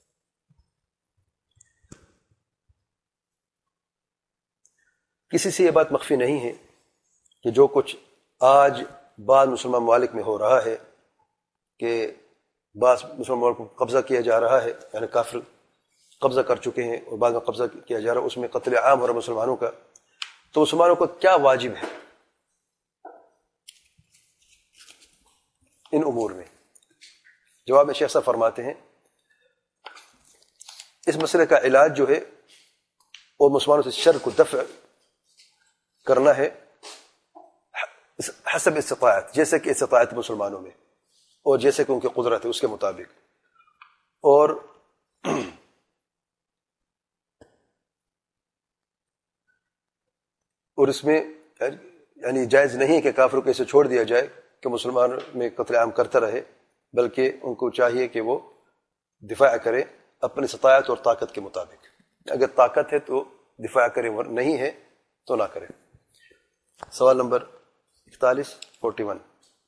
کسی سے یہ بات مخفی نہیں ہے کہ جو کچھ آج بعض مسلمان ممالک میں ہو رہا ہے کہ بعض مسلمان ممالک کو قبضہ کیا جا رہا ہے، یعنی کافر قبضہ کر چکے ہیں اور بعد میں قبضہ کیا جا رہا ہے، اس میں قتل عام ہو رہا ہے مسلمانوں کا، تو مسلمانوں کو کیا واجب ہے ان امور میں؟ جواب میں شیخ صاحب فرماتے ہیں اس مسئلے کا علاج جو ہے وہ مسلمانوں سے شر کو دفع کرنا ہے حسب استطاعت، جیسے کہ استطاعت مسلمانوں میں اور جیسے کہ ان کی قدرت ہے اس کے مطابق. اور اور اس میں یعنی جائز نہیں کہ کافروں کو اسے چھوڑ دیا جائے کہ مسلمان میں قتل عام کرتا رہے، بلکہ ان کو چاہیے کہ وہ دفاع کرے اپنی استطاعت اور طاقت کے مطابق. اگر طاقت ہے تو دفاع کرے، ور نہیں ہے تو نہ کرے. سوال نمبر اکتالیس فورٹی ون.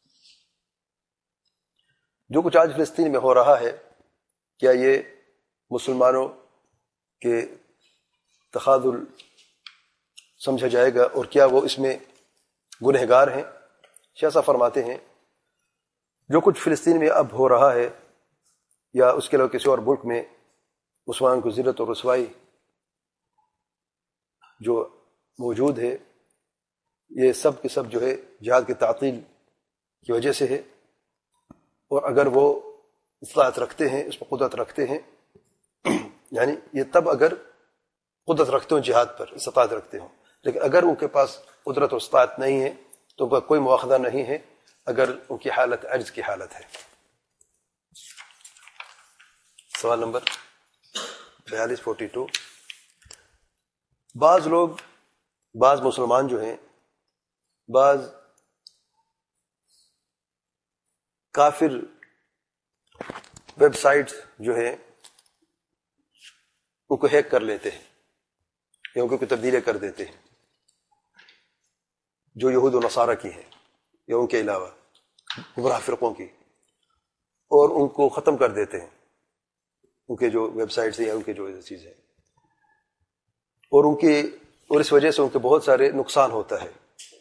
جو کچھ آج فلسطین میں ہو رہا ہے کیا یہ مسلمانوں کے تخاذل سمجھا جائے گا اور کیا وہ اس میں گنہگار ہیں؟ شیخ صاحب فرماتے ہیں جو کچھ فلسطین میں اب ہو رہا ہے یا اس کے علاوہ کسی اور ملک میں مسلمان کو ذلت اور رسوائی جو موجود ہے، یہ سب کے سب جو ہے جہاد کی تعطیل کی وجہ سے ہے. اور اگر وہ استطاعت رکھتے ہیں، اس پر قدرت رکھتے ہیں، یعنی یہ تب اگر قدرت رکھتے ہوں جہاد پر، استطاعت رکھتے ہوں، لیکن اگر ان کے پاس قدرت اور استطاعت نہیں ہے تو ان کا کوئی مواخذہ نہیں ہے اگر ان کی حالت عجز کی حالت ہے. سوال نمبر بیالیس فورٹی ٹو. بعض لوگ بعض مسلمان جو ہیں بعض کافر ویب سائٹ جو ہے ان کو ہیک کر لیتے ہیں یا ان کو کوئی تبدیلیاں کر دیتے ہیں جو یہود و نصارہ کی ہیں یا ان کے علاوہ گمراہ فرقوں کی، اور ان کو ختم کر دیتے ہیں ان کے جو ویب سائٹس ہیں یا ان کے جو چیزیں، اور ان کی اور اس وجہ سے ان کے بہت سارے نقصان ہوتا ہے.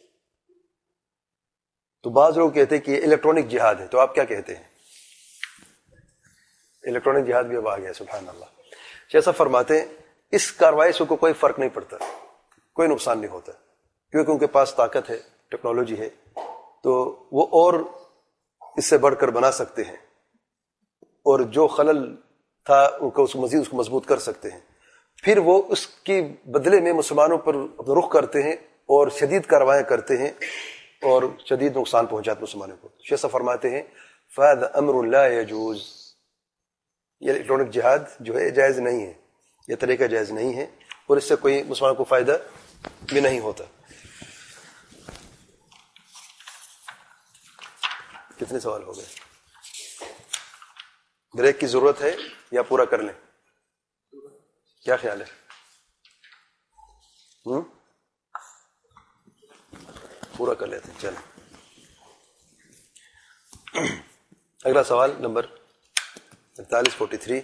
تو بعض لوگ کہتے ہیں کہ یہ الیکٹرانک جہاد ہے، تو آپ کیا کہتے ہیں؟ الیکٹرانک جہاد بھی اب آ گیا، سبحان اللہ. جیسا فرماتے ہیں اس کاروائی سے کو کوئی فرق نہیں پڑتا، کوئی نقصان نہیں ہوتا، کیونکہ ان کے پاس طاقت ہے، ٹیکنالوجی ہے، تو وہ اور اس سے بڑھ کر بنا سکتے ہیں، اور جو خلل تھا ان کو اس مزید اس کو مضبوط کر سکتے ہیں. پھر وہ اس کی بدلے میں مسلمانوں پر رخ کرتے ہیں اور شدید کاروائیاں کرتے ہیں اور شدید نقصان پہنچاتے مسلمانوں کو. شیخ صاحب فرماتے ہیں فَهَذَا أَمْرٌ لَا يَجُوزُ، یہ الیکٹرانک جہاد جو ہے جائز نہیں ہے، یہ طریقہ جائز نہیں ہے اور اس سے کوئی مسلمانوں کو فائدہ بھی نہیں ہوتا. کتنے سوال ہو گئے؟ بریک کی ضرورت ہے یا پورا کر لیں؟ کیا خیال ہے؟ ہم؟ پورا کر لیتے ہیں. چلیں اگلا سوال نمبر اکتالیس فورٹی تھری.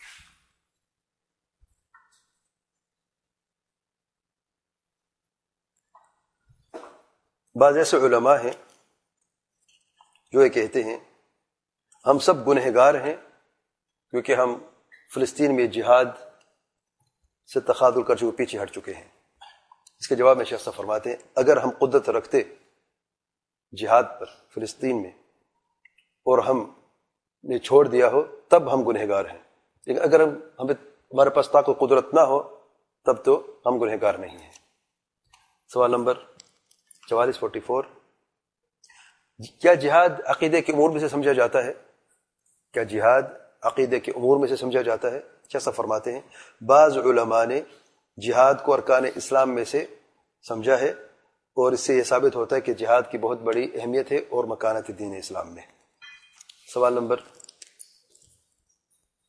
بعض ایسے علماء ہیں جو یہ کہتے ہیں ہم سب گنہگار ہیں کیونکہ ہم فلسطین میں جہاد سے تخاذل کر چکے، پیچھے ہٹ چکے ہیں. اس کے جواب میں شیخ صاحب فرماتے ہیں اگر ہم قدرت رکھتے جہاد پر فلسطین میں اور ہم نے چھوڑ دیا ہو تب ہم گنہگار ہیں، لیکن اگر ہم ہمیں ہمارے پاس طاقت قدرت نہ ہو تب تو ہم گنہگار نہیں ہیں. سوال نمبر چوالیس فورٹی فور. کیا جہاد عقیدے کے امور میں سے سمجھا جاتا ہے؟ کیا جہاد عقیدے کے امور میں سے سمجھا جاتا ہے؟ کیسا فرماتے ہیں بعض علماء نے جہاد کو ارکان اسلام میں سے سمجھا ہے اور اس سے یہ ثابت ہوتا ہے کہ جہاد کی بہت بڑی اہمیت ہے اور مکانت دین اسلام میں. سوال نمبر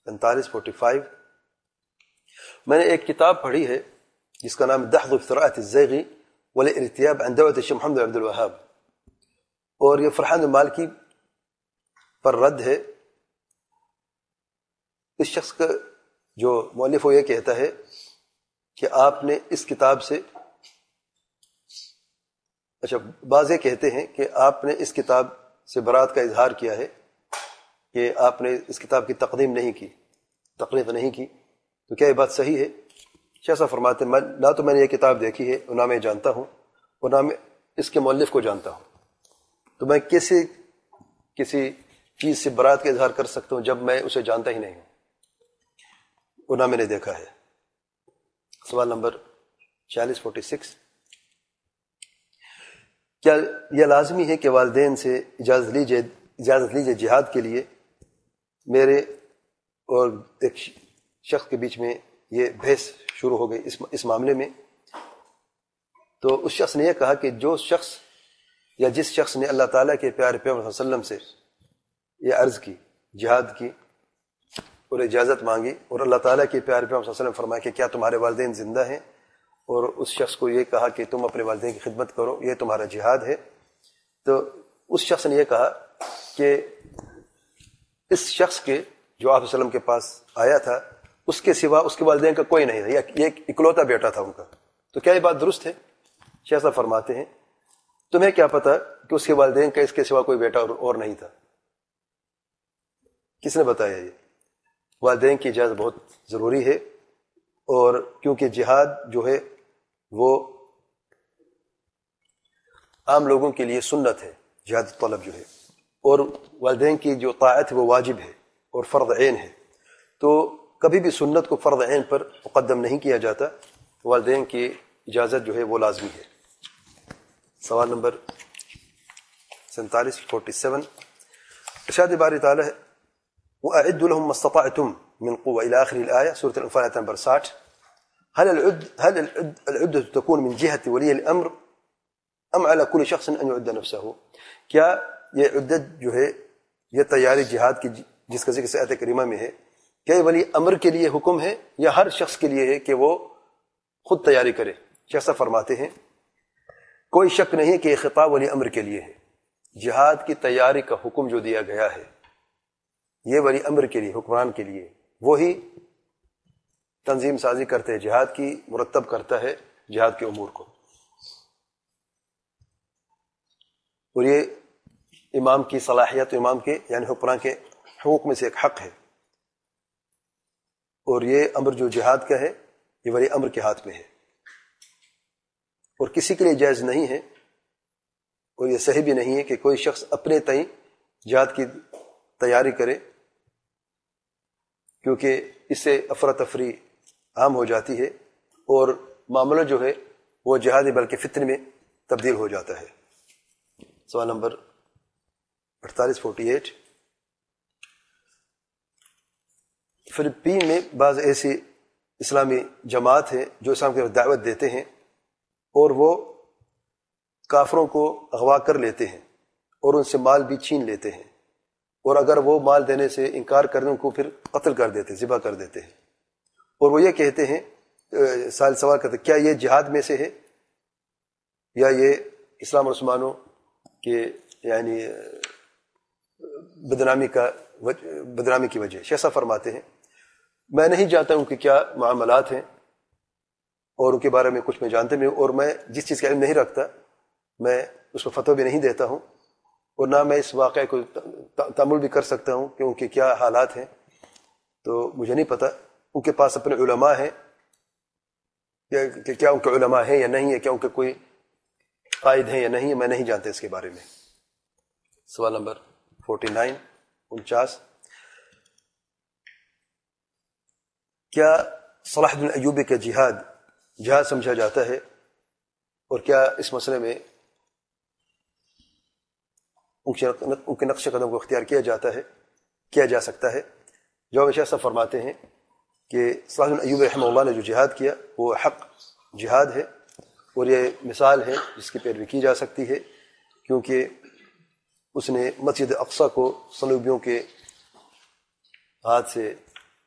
پینتالیس فورٹی فائیو. میں نے ایک کتاب پڑھی ہے جس کا نام دحض افتراءات الزیغی والارتیاب عن دعوت الشیخ محمد عبد الوہاب، اور یہ فرحان مالکی پر رد ہے. اس شخص کا جو مؤلف وہ یہ کہتا ہے کہ آپ نے اس کتاب سے، اچھا بعض یہ کہتے ہیں کہ آپ نے اس کتاب سے برات کا اظہار کیا ہے کہ آپ نے اس کتاب کی تقدیم نہیں کی، تقریر نہیں کی. تو کیا یہ بات صحیح ہے؟ شیخ صاحب فرماتے ہیں نہ تو میں نے یہ کتاب دیکھی ہے اور نہ میں جانتا ہوں اور نہ میں اس کے مؤلف کو جانتا ہوں، تو میں کیسے کسی چیز سے برات کا اظہار کر سکتا ہوں جب میں اسے جانتا ہی نہیں ہوں اور نہ میں نے دیکھا ہے. سوال نمبر چالیس فورٹی سکس. کیا یہ لازمی ہے کہ والدین سے اجازت لیجیے اجازت لیجیے جہاد کے لیے؟ میرے اور ایک شخص کے بیچ میں یہ بحث شروع ہو گئی اس اس معاملے میں. تو اس شخص نے یہ کہا کہ جو شخص یا جس شخص نے اللہ تعالیٰ کے پیارے پیغمبر صلی اللہ علیہ وسلم سے یہ عرض کی، جہاد کی اور اجازت مانگی، اور اللہ تعالیٰ کے پیارے پیغمبر صلی اللہ علیہ وسلم فرمایا کہ کیا تمہارے والدین زندہ ہیں، اور اس شخص کو یہ کہا کہ تم اپنے والدین کی خدمت کرو، یہ تمہارا جہاد ہے. تو اس شخص نے یہ کہا کہ اس شخص کے جو آپ صلی اللہ علیہ وسلم کے پاس آیا تھا اس کے سوا اس کے والدین کا کوئی نہیں تھا، یہ ایک اکلوتا بیٹا تھا ان کا. تو کیا یہ بات درست ہے؟ شیخ صاحب فرماتے ہیں تمہیں کیا پتا کہ اس کے والدین کا اس کے سوا کوئی بیٹا اور نہیں تھا؟ کس نے بتایا؟ یہ والدین کی اجازت بہت ضروری ہے، اور کیونکہ جہاد جو ہے وہ عام لوگوں کے لیے سنت ہے، جہاد طلب جو ہے، اور والدین کی جو طاعت ہے وہ واجب ہے اور فرض عین ہے. تو کبھی بھی سنت کو فرض عین پر مقدم نہیں کیا جاتا، والدین کی اجازت جو ہے وہ لازمی ہے. سوال نمبر سینتالیس فورٹی سیون. ارشاد باری تعالیٰ ہے وَأَعِدُّ لَهُمْ مَا اسْتَطَعْتُمْ مِنْ قُوَّةٍ إِلَى آخِرِ الْآيَةِ سورة الأنفال آیت نمبر ساٹھ. هل العد هل العد العدة تكون من جهة ولي الأمر أم على كل شخص أن يعد نفسه؟ کیا یہ عدت جو ہے یہ تیاری جہاد کی جس کا ذکر آیت کریمہ میں ہے، کیا یہ ولی امر کے لیے حکم ہے یا ہر شخص کے لیے ہے کہ وہ خود تیاری کرے؟ شیخ صاحب فرماتے ہیں کوئی شک نہیں کہ یہ خطاب ولی امر کے لیے ہے. جہاد کی تیاری کا حکم جو دیا گیا ہے یہ ولی امر کے لیے، حکمران کے لیے، وہی تنظیم سازی کرتے ہیں، جہاد کی مرتب کرتا ہے جہاد کے امور کو. اور یہ امام کی صلاحیت، امام کے یعنی حکمران کے حقوق میں سے ایک حق ہے، اور یہ امر جو جہاد کا ہے یہ ولی امر کے ہاتھ میں ہے، اور کسی کے لیے جائز نہیں ہے اور یہ صحیح بھی نہیں ہے کہ کوئی شخص اپنے تئیں جہاد کی تیاری کرے، کیونکہ اس سے افراتفری عام ہو جاتی ہے اور معاملہ جو ہے وہ جہادی بلکہ فتنے میں تبدیل ہو جاتا ہے. سوال نمبر اڑتالیس فورٹی ایٹ. فلپین میں بعض ایسی اسلامی جماعت ہیں جو اسلام کی طرف دعوت دیتے ہیں اور وہ کافروں کو اغوا کر لیتے ہیں اور ان سے مال بھی چھین لیتے ہیں، اور اگر وہ مال دینے سے انکار کریں ان کو پھر قتل کر دیتے، ذبح کر دیتے ہیں. اور وہ یہ کہتے ہیں، سال سوال کرتے کیا یہ جہاد میں سے ہے یا یہ اسلام اور مسلمانوں کے یعنی بدنامی کا بدنامی کی وجہ؟ شیخ صاحب فرماتے ہیں میں نہیں جانتا ہوں کہ کیا معاملات ہیں اور ان کے بارے میں کچھ میں جانتے بھی ہوں، اور میں جس چیز کا علم نہیں رکھتا میں اس پر فتویٰ بھی نہیں دیتا ہوں، اور نہ میں اس واقعے کو تأمل بھی کر سکتا ہوں کہ ان کے کیا حالات ہیں. تو مجھے نہیں پتا ان کے پاس اپنے علماء ہیں کہ کیا ان کے علماء ہیں یا نہیں ہے، کیا ان کے کوئی قائد ہیں یا نہیں ہے، میں نہیں جانتا اس کے بارے میں. سوال نمبر فورٹی نائن انچاس. کیا صلاح الدین ایوبی کا جہاد جہاد سمجھا جاتا ہے، اور کیا اس مسئلے میں ان کے نقش قدم کو اختیار کیا جاتا ہے کیا جا سکتا ہے؟ جواب شیخ صاحب فرماتے ہیں کہ صلاح الدین ایوبی رحمہ اللہ نے جو جہاد کیا وہ حق جہاد ہے، اور یہ مثال ہے جس کی پیروی کی جا سکتی ہے، کیونکہ اس نے مسجد اقصی کو صلیبیوں کے ہاتھ سے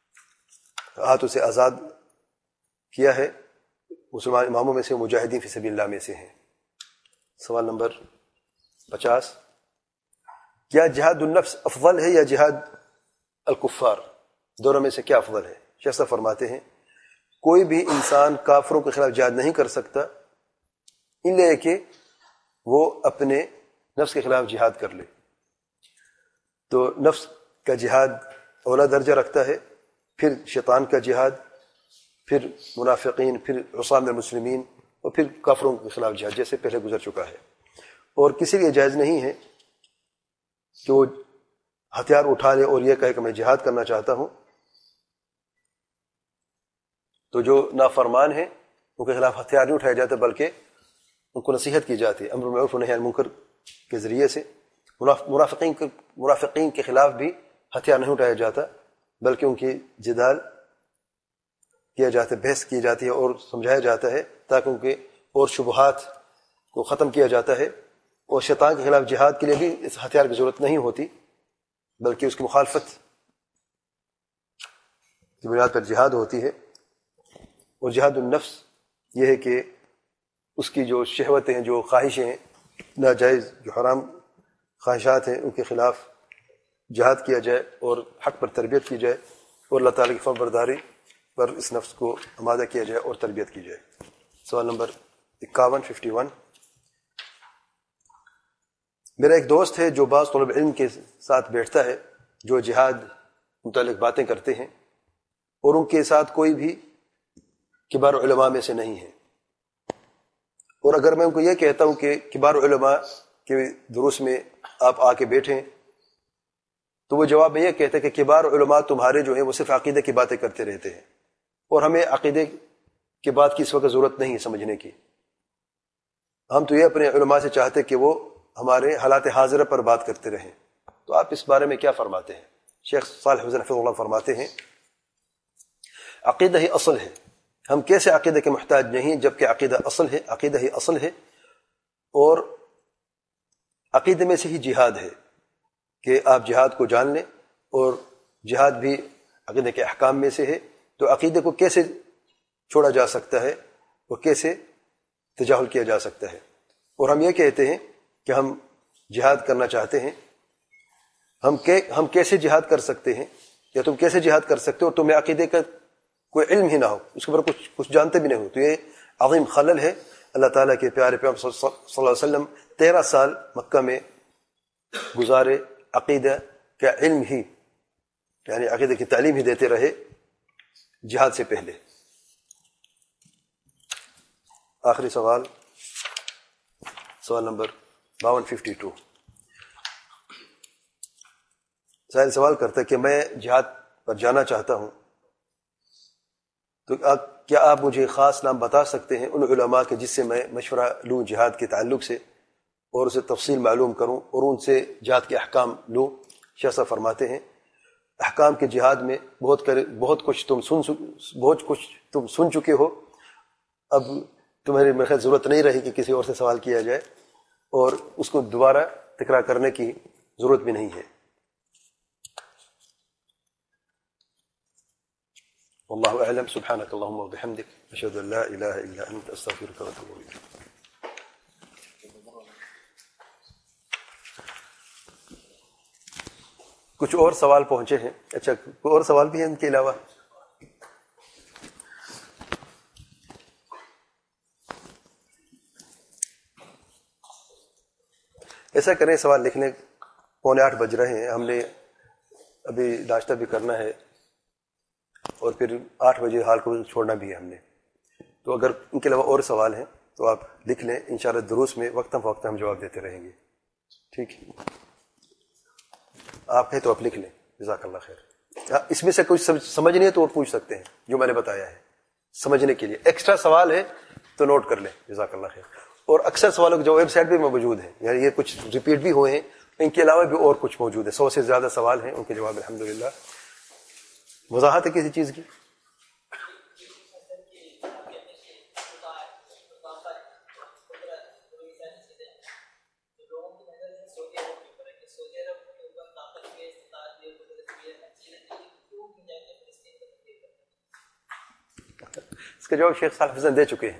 ہاتھوں سے آزاد کیا ہے، مسلمان اماموں میں سے، مجاہدین فی سبیل اللہ میں سے ہیں۔ سوال نمبر پچاس، کیا جہاد النفس افضل ہے یا جہاد الکفار؟ دونوں میں سے کیا افضل ہے؟ شیخ صاحب فرماتے ہیں کوئی بھی انسان کافروں کے خلاف جہاد نہیں کر سکتا الا کہ وہ اپنے نفس کے خلاف جہاد کر لے۔ تو نفس کا جہاد اولا درجہ رکھتا ہے، پھر شیطان کا جہاد، پھر منافقین، پھر عصام المسلمین، اور پھر کافروں کے خلاف جہاد، جیسے پہلے گزر چکا ہے۔ اور کسی لیے جائز نہیں ہے کہ وہ ہتھیار اٹھا لے اور یہ کہے کہ میں جہاد کرنا چاہتا ہوں۔ تو جو نافرمان ہیں ان کے خلاف ہتھیار نہیں اٹھایا جاتا، بلکہ ان کو نصیحت کی جاتی ہے امر بالمعروف و نہی عن المنکر کے ذریعے سے۔ منافقین کے منافقین کے خلاف بھی ہتھیار نہیں اٹھایا جاتا، بلکہ ان کی جدال کیا جاتا ہے، بحث کی جاتی ہے اور سمجھایا جاتا ہے تاکہ ان کے اور شبہات کو ختم کیا جاتا ہے۔ اور شیطان کے خلاف جہاد کے لیے بھی اس ہتھیار کی ضرورت نہیں ہوتی، بلکہ اس کی مخالفت کی بنیاد پر جہاد ہوتی ہے۔ اور جہاد النفس یہ ہے کہ اس کی جو شہوتیں ہیں، جو خواہشیں ہیں، ناجائز جو حرام خواہشات ہیں، ان کے خلاف جہاد کیا جائے اور حق پر تربیت کی جائے، اور اللہ تعالیٰ کی فرمان برداری پر اس نفس کو آمادہ کیا جائے اور تربیت کی جائے۔ سوال نمبر اکاون ففٹی ون، میرا ایک دوست ہے جو بعض طلب علم کے ساتھ بیٹھتا ہے جو جہاد متعلق باتیں کرتے ہیں، اور ان کے ساتھ کوئی بھی کبار علماء میں سے نہیں ہے۔ اور اگر میں ان کو یہ کہتا ہوں کہ کبار علماء کے دروس میں آپ آ کے بیٹھیں، تو وہ جواب میں یہ کہتے ہیں کہ کبار علماء تمہارے جو ہیں وہ صرف عقیدے کی باتیں کرتے رہتے ہیں، اور ہمیں عقیدے کی بات کی اس وقت ضرورت نہیں ہے سمجھنے کی۔ ہم تو یہ اپنے علماء سے چاہتے کہ وہ ہمارے حالات حاضرہ پر بات کرتے رہیں۔ تو آپ اس بارے میں کیا فرماتے ہیں؟ شیخ صالح حسین حفظہ اللہ فرماتے ہیں عقیدہ ہی اصل ہے، ہم کیسے عقیدہ کے محتاج نہیں جبکہ عقیدہ اصل ہے، عقیدہ ہی اصل ہے۔ اور عقیدے میں سے ہی جہاد ہے کہ آپ جہاد کو جان لیں، اور جہاد بھی عقیدے کے احکام میں سے ہے۔ تو عقیدے کو کیسے چھوڑا جا سکتا ہے اور کیسے تجاہل کیا جا سکتا ہے؟ اور ہم یہ کہتے ہیں کہ ہم جہاد کرنا چاہتے ہیں، ہم ہم کیسے جہاد کر سکتے ہیں، یا تم کیسے جہاد کر سکتے ہو اور تمہیں عقیدے کا کوئی علم ہی نہ ہو، اس کے اوپر کچھ کچھ جانتے بھی نہیں ہو؟ تو یہ عظیم خلل ہے۔ اللہ تعالیٰ کے پیارے پیغمبر صلی اللہ علیہ وسلم تیرہ سال مکہ میں گزارے، عقیدہ کا علم ہی یعنی عقیدہ کی تعلیم ہی دیتے رہے جہاد سے پہلے۔ آخری سوال، سوال نمبر باون ففٹی ٹو، سائل سوال کرتا ہے کہ میں جہاد پر جانا چاہتا ہوں، تو آپ کیا آپ مجھے خاص نام بتا سکتے ہیں ان علماء کے جس سے میں مشورہ لوں جہاد کے تعلق سے اور اسے تفصیل معلوم کروں اور ان سے جہاد کے احکام لوں؟ شیخ صاحب فرماتے ہیں احکام کے جہاد میں بہت کرے بہت کچھ تم سن بہت کچھ تم سن چکے ہو، اب تمہاری میرے خیال ضرورت نہیں رہی کہ کسی اور سے سوال کیا جائے، اور اس کو دوبارہ تکرار کرنے کی ضرورت بھی نہیں ہے۔ واللہ اعلم، سبحانک اللہم وبحمدک، اشہد ان لا الہ الا انت، استغفرک واتوب الیک۔ کچھ اور سوال پہنچے ہیں؟ اچھا، کوئی اور سوال بھی ہیں ان کے علاوہ؟ ایسا کریں، سوال لکھنے پونے آٹھ بج رہے ہیں، ہم نے ابھی ناشتہ بھی کرنا ہے اور پھر آٹھ بجے حال کو چھوڑنا بھی ہے ہم نے۔ تو اگر ان کے علاوہ اور سوال ہیں تو آپ لکھ لیں، انشاءاللہ دروس میں وقتاً فوقتاً ہم جواب دیتے رہیں گے۔ ٹھیک ہے، آپ ہیں تو آپ لکھ لیں، جزاک اللہ خیر۔ اس میں سے کچھ سمجھ نہیں ہے تو وہ پوچھ سکتے ہیں جو میں نے بتایا ہے سمجھنے کے لیے۔ ایکسٹرا سوال ہے تو نوٹ کر لیں، جزاک اللہ خیر۔ اور اکثر سوالوں جو ویب سائٹ پہ موجود ہیں، یعنی یہ کچھ ریپیٹ بھی ہوئے ہیں، ان کے علاوہ بھی اور کچھ موجود ہے، سو سے زیادہ سوال ہیں، ان کے جواب الحمدللہ۔ وضاحت ہے کسی چیز کی؟ اس کا جواب شیخ صالح حسین دے چکے ہیں.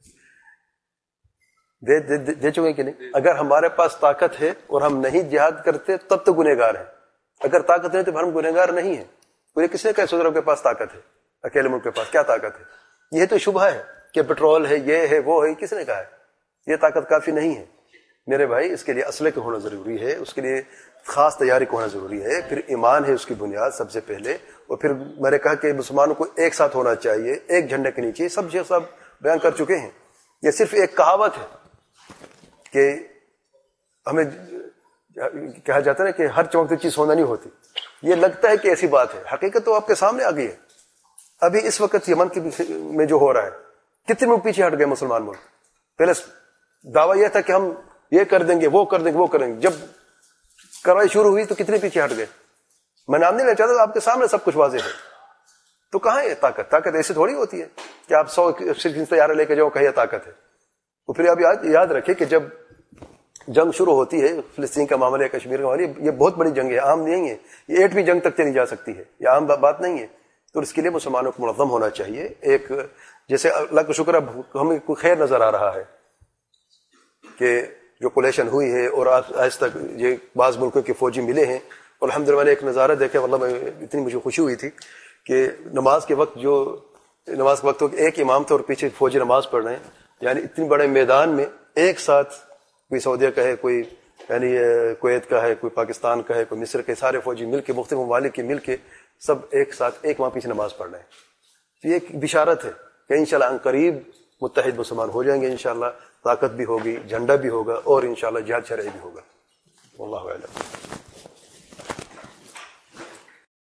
دے, دے, دے, دے چکے ہیں کہ نہیں؟ اگر ہمارے پاس طاقت ہے اور ہم نہیں جہاد کرتے تب تو گنہگار ہیں. اگر طاقت نہیں تو ہم گنہگار نہیں ہیں. پورے کس نے کہا سعودی عرب کے پاس طاقت ہے؟ اکیلے ملک کے پاس کیا طاقت ہے؟ یہ تو شبہ ہے کہ پٹرول ہے، یہ ہے، وہ ہے. کس نے کہا ہے؟ یہ طاقت کافی نہیں ہے میرے بھائی. اس کے لیے اسلحے کا ہونا ضروری ہے، اس کے لیے خاص تیاری کا ہونا ضروری ہے. پھر ایمان ہے اس کی بنیاد سب سے پہلے. اور پھر میں نے کہا کہ مسلمانوں کو ایک ساتھ ہونا چاہیے، ایک جھنڈے کے نیچے. سب شیخ صاحب بیان کر چکے ہیں. یہ صرف ایک کہاوت ہے کہ ہمیں کہا جاتا ہے کہ ہر چمکتی چیز سونا نہیں ہوتی. یہ لگتا ہے کہ ایسی بات ہے، حقیقت تو آپ کے سامنے آ گئی ہے. ابھی اس وقت یمن کی میں جو ہو رہا ہے، کتنے ملک پیچھے ہٹ گئے مسلمان ملک. پہلے دعویٰ یہ تھا کہ ہم یہ کر دیں گے، وہ کر دیں گے، وہ کریں گے. جب کاروائی شروع ہوئی تو کتنے پیچھے ہٹ گئے. میں نام نہیں لینا چاہتا، آپ کے سامنے سب کچھ واضح ہے. تو کہاں ہے طاقت؟ طاقت ایسی تھوڑی ہوتی ہے کہ آپ سو صرف تیار لے کے جاؤ کہ یہ طاقت ہے. تو پھر آپ یاد, یاد رکھیں کہ جب جنگ شروع ہوتی ہے، فلسطین کا معاملہ، کشمیر کا معاملہ، یہ بہت بڑی جنگ ہے، عام نہیں ہے. یہ ایٹویں جنگ تک چلی جا سکتی ہے، یہ عام بات نہیں ہے. تو اس کے لیے مسلمانوں کو منظم ہونا چاہیے. ایک جیسے اللہ کا شکر ہے ہمیں کوئی خیر نظر آ رہا ہے کہ جو کولیشن ہوئی ہے اور آج تک یہ بعض ملکوں کے فوجی ملے ہیں. اور الحمدللہ میں نے ایک نظارہ دیکھا، واللہ میں اتنی مجھے خوشی ہوئی تھی کہ نماز کے وقت جو نماز کے وقت ایک امام تھا اور پیچھے فوجی نماز پڑھ رہے ہیں. یعنی اتنی بڑے میدان میں ایک ساتھ، کوئی سعودیہ کا ہے، کوئی یعنی کویت کا ہے، کوئی پاکستان کا ہے، کوئی مصر کے، سارے فوجی مل کے، مختلف ممالک کے مل کے سب ایک ساتھ ایک وہاں پیچھے نماز پڑھ رہے ہیں. تو یہ ایک بشارت ہے کہ انشاءاللہ قریب متحد مسلمان ہو جائیں گے. انشاءاللہ طاقت بھی ہوگی، جھنڈا بھی ہوگا، اور انشاءاللہ جہاد شرعی بھی ہوگا. واللہ اعلم.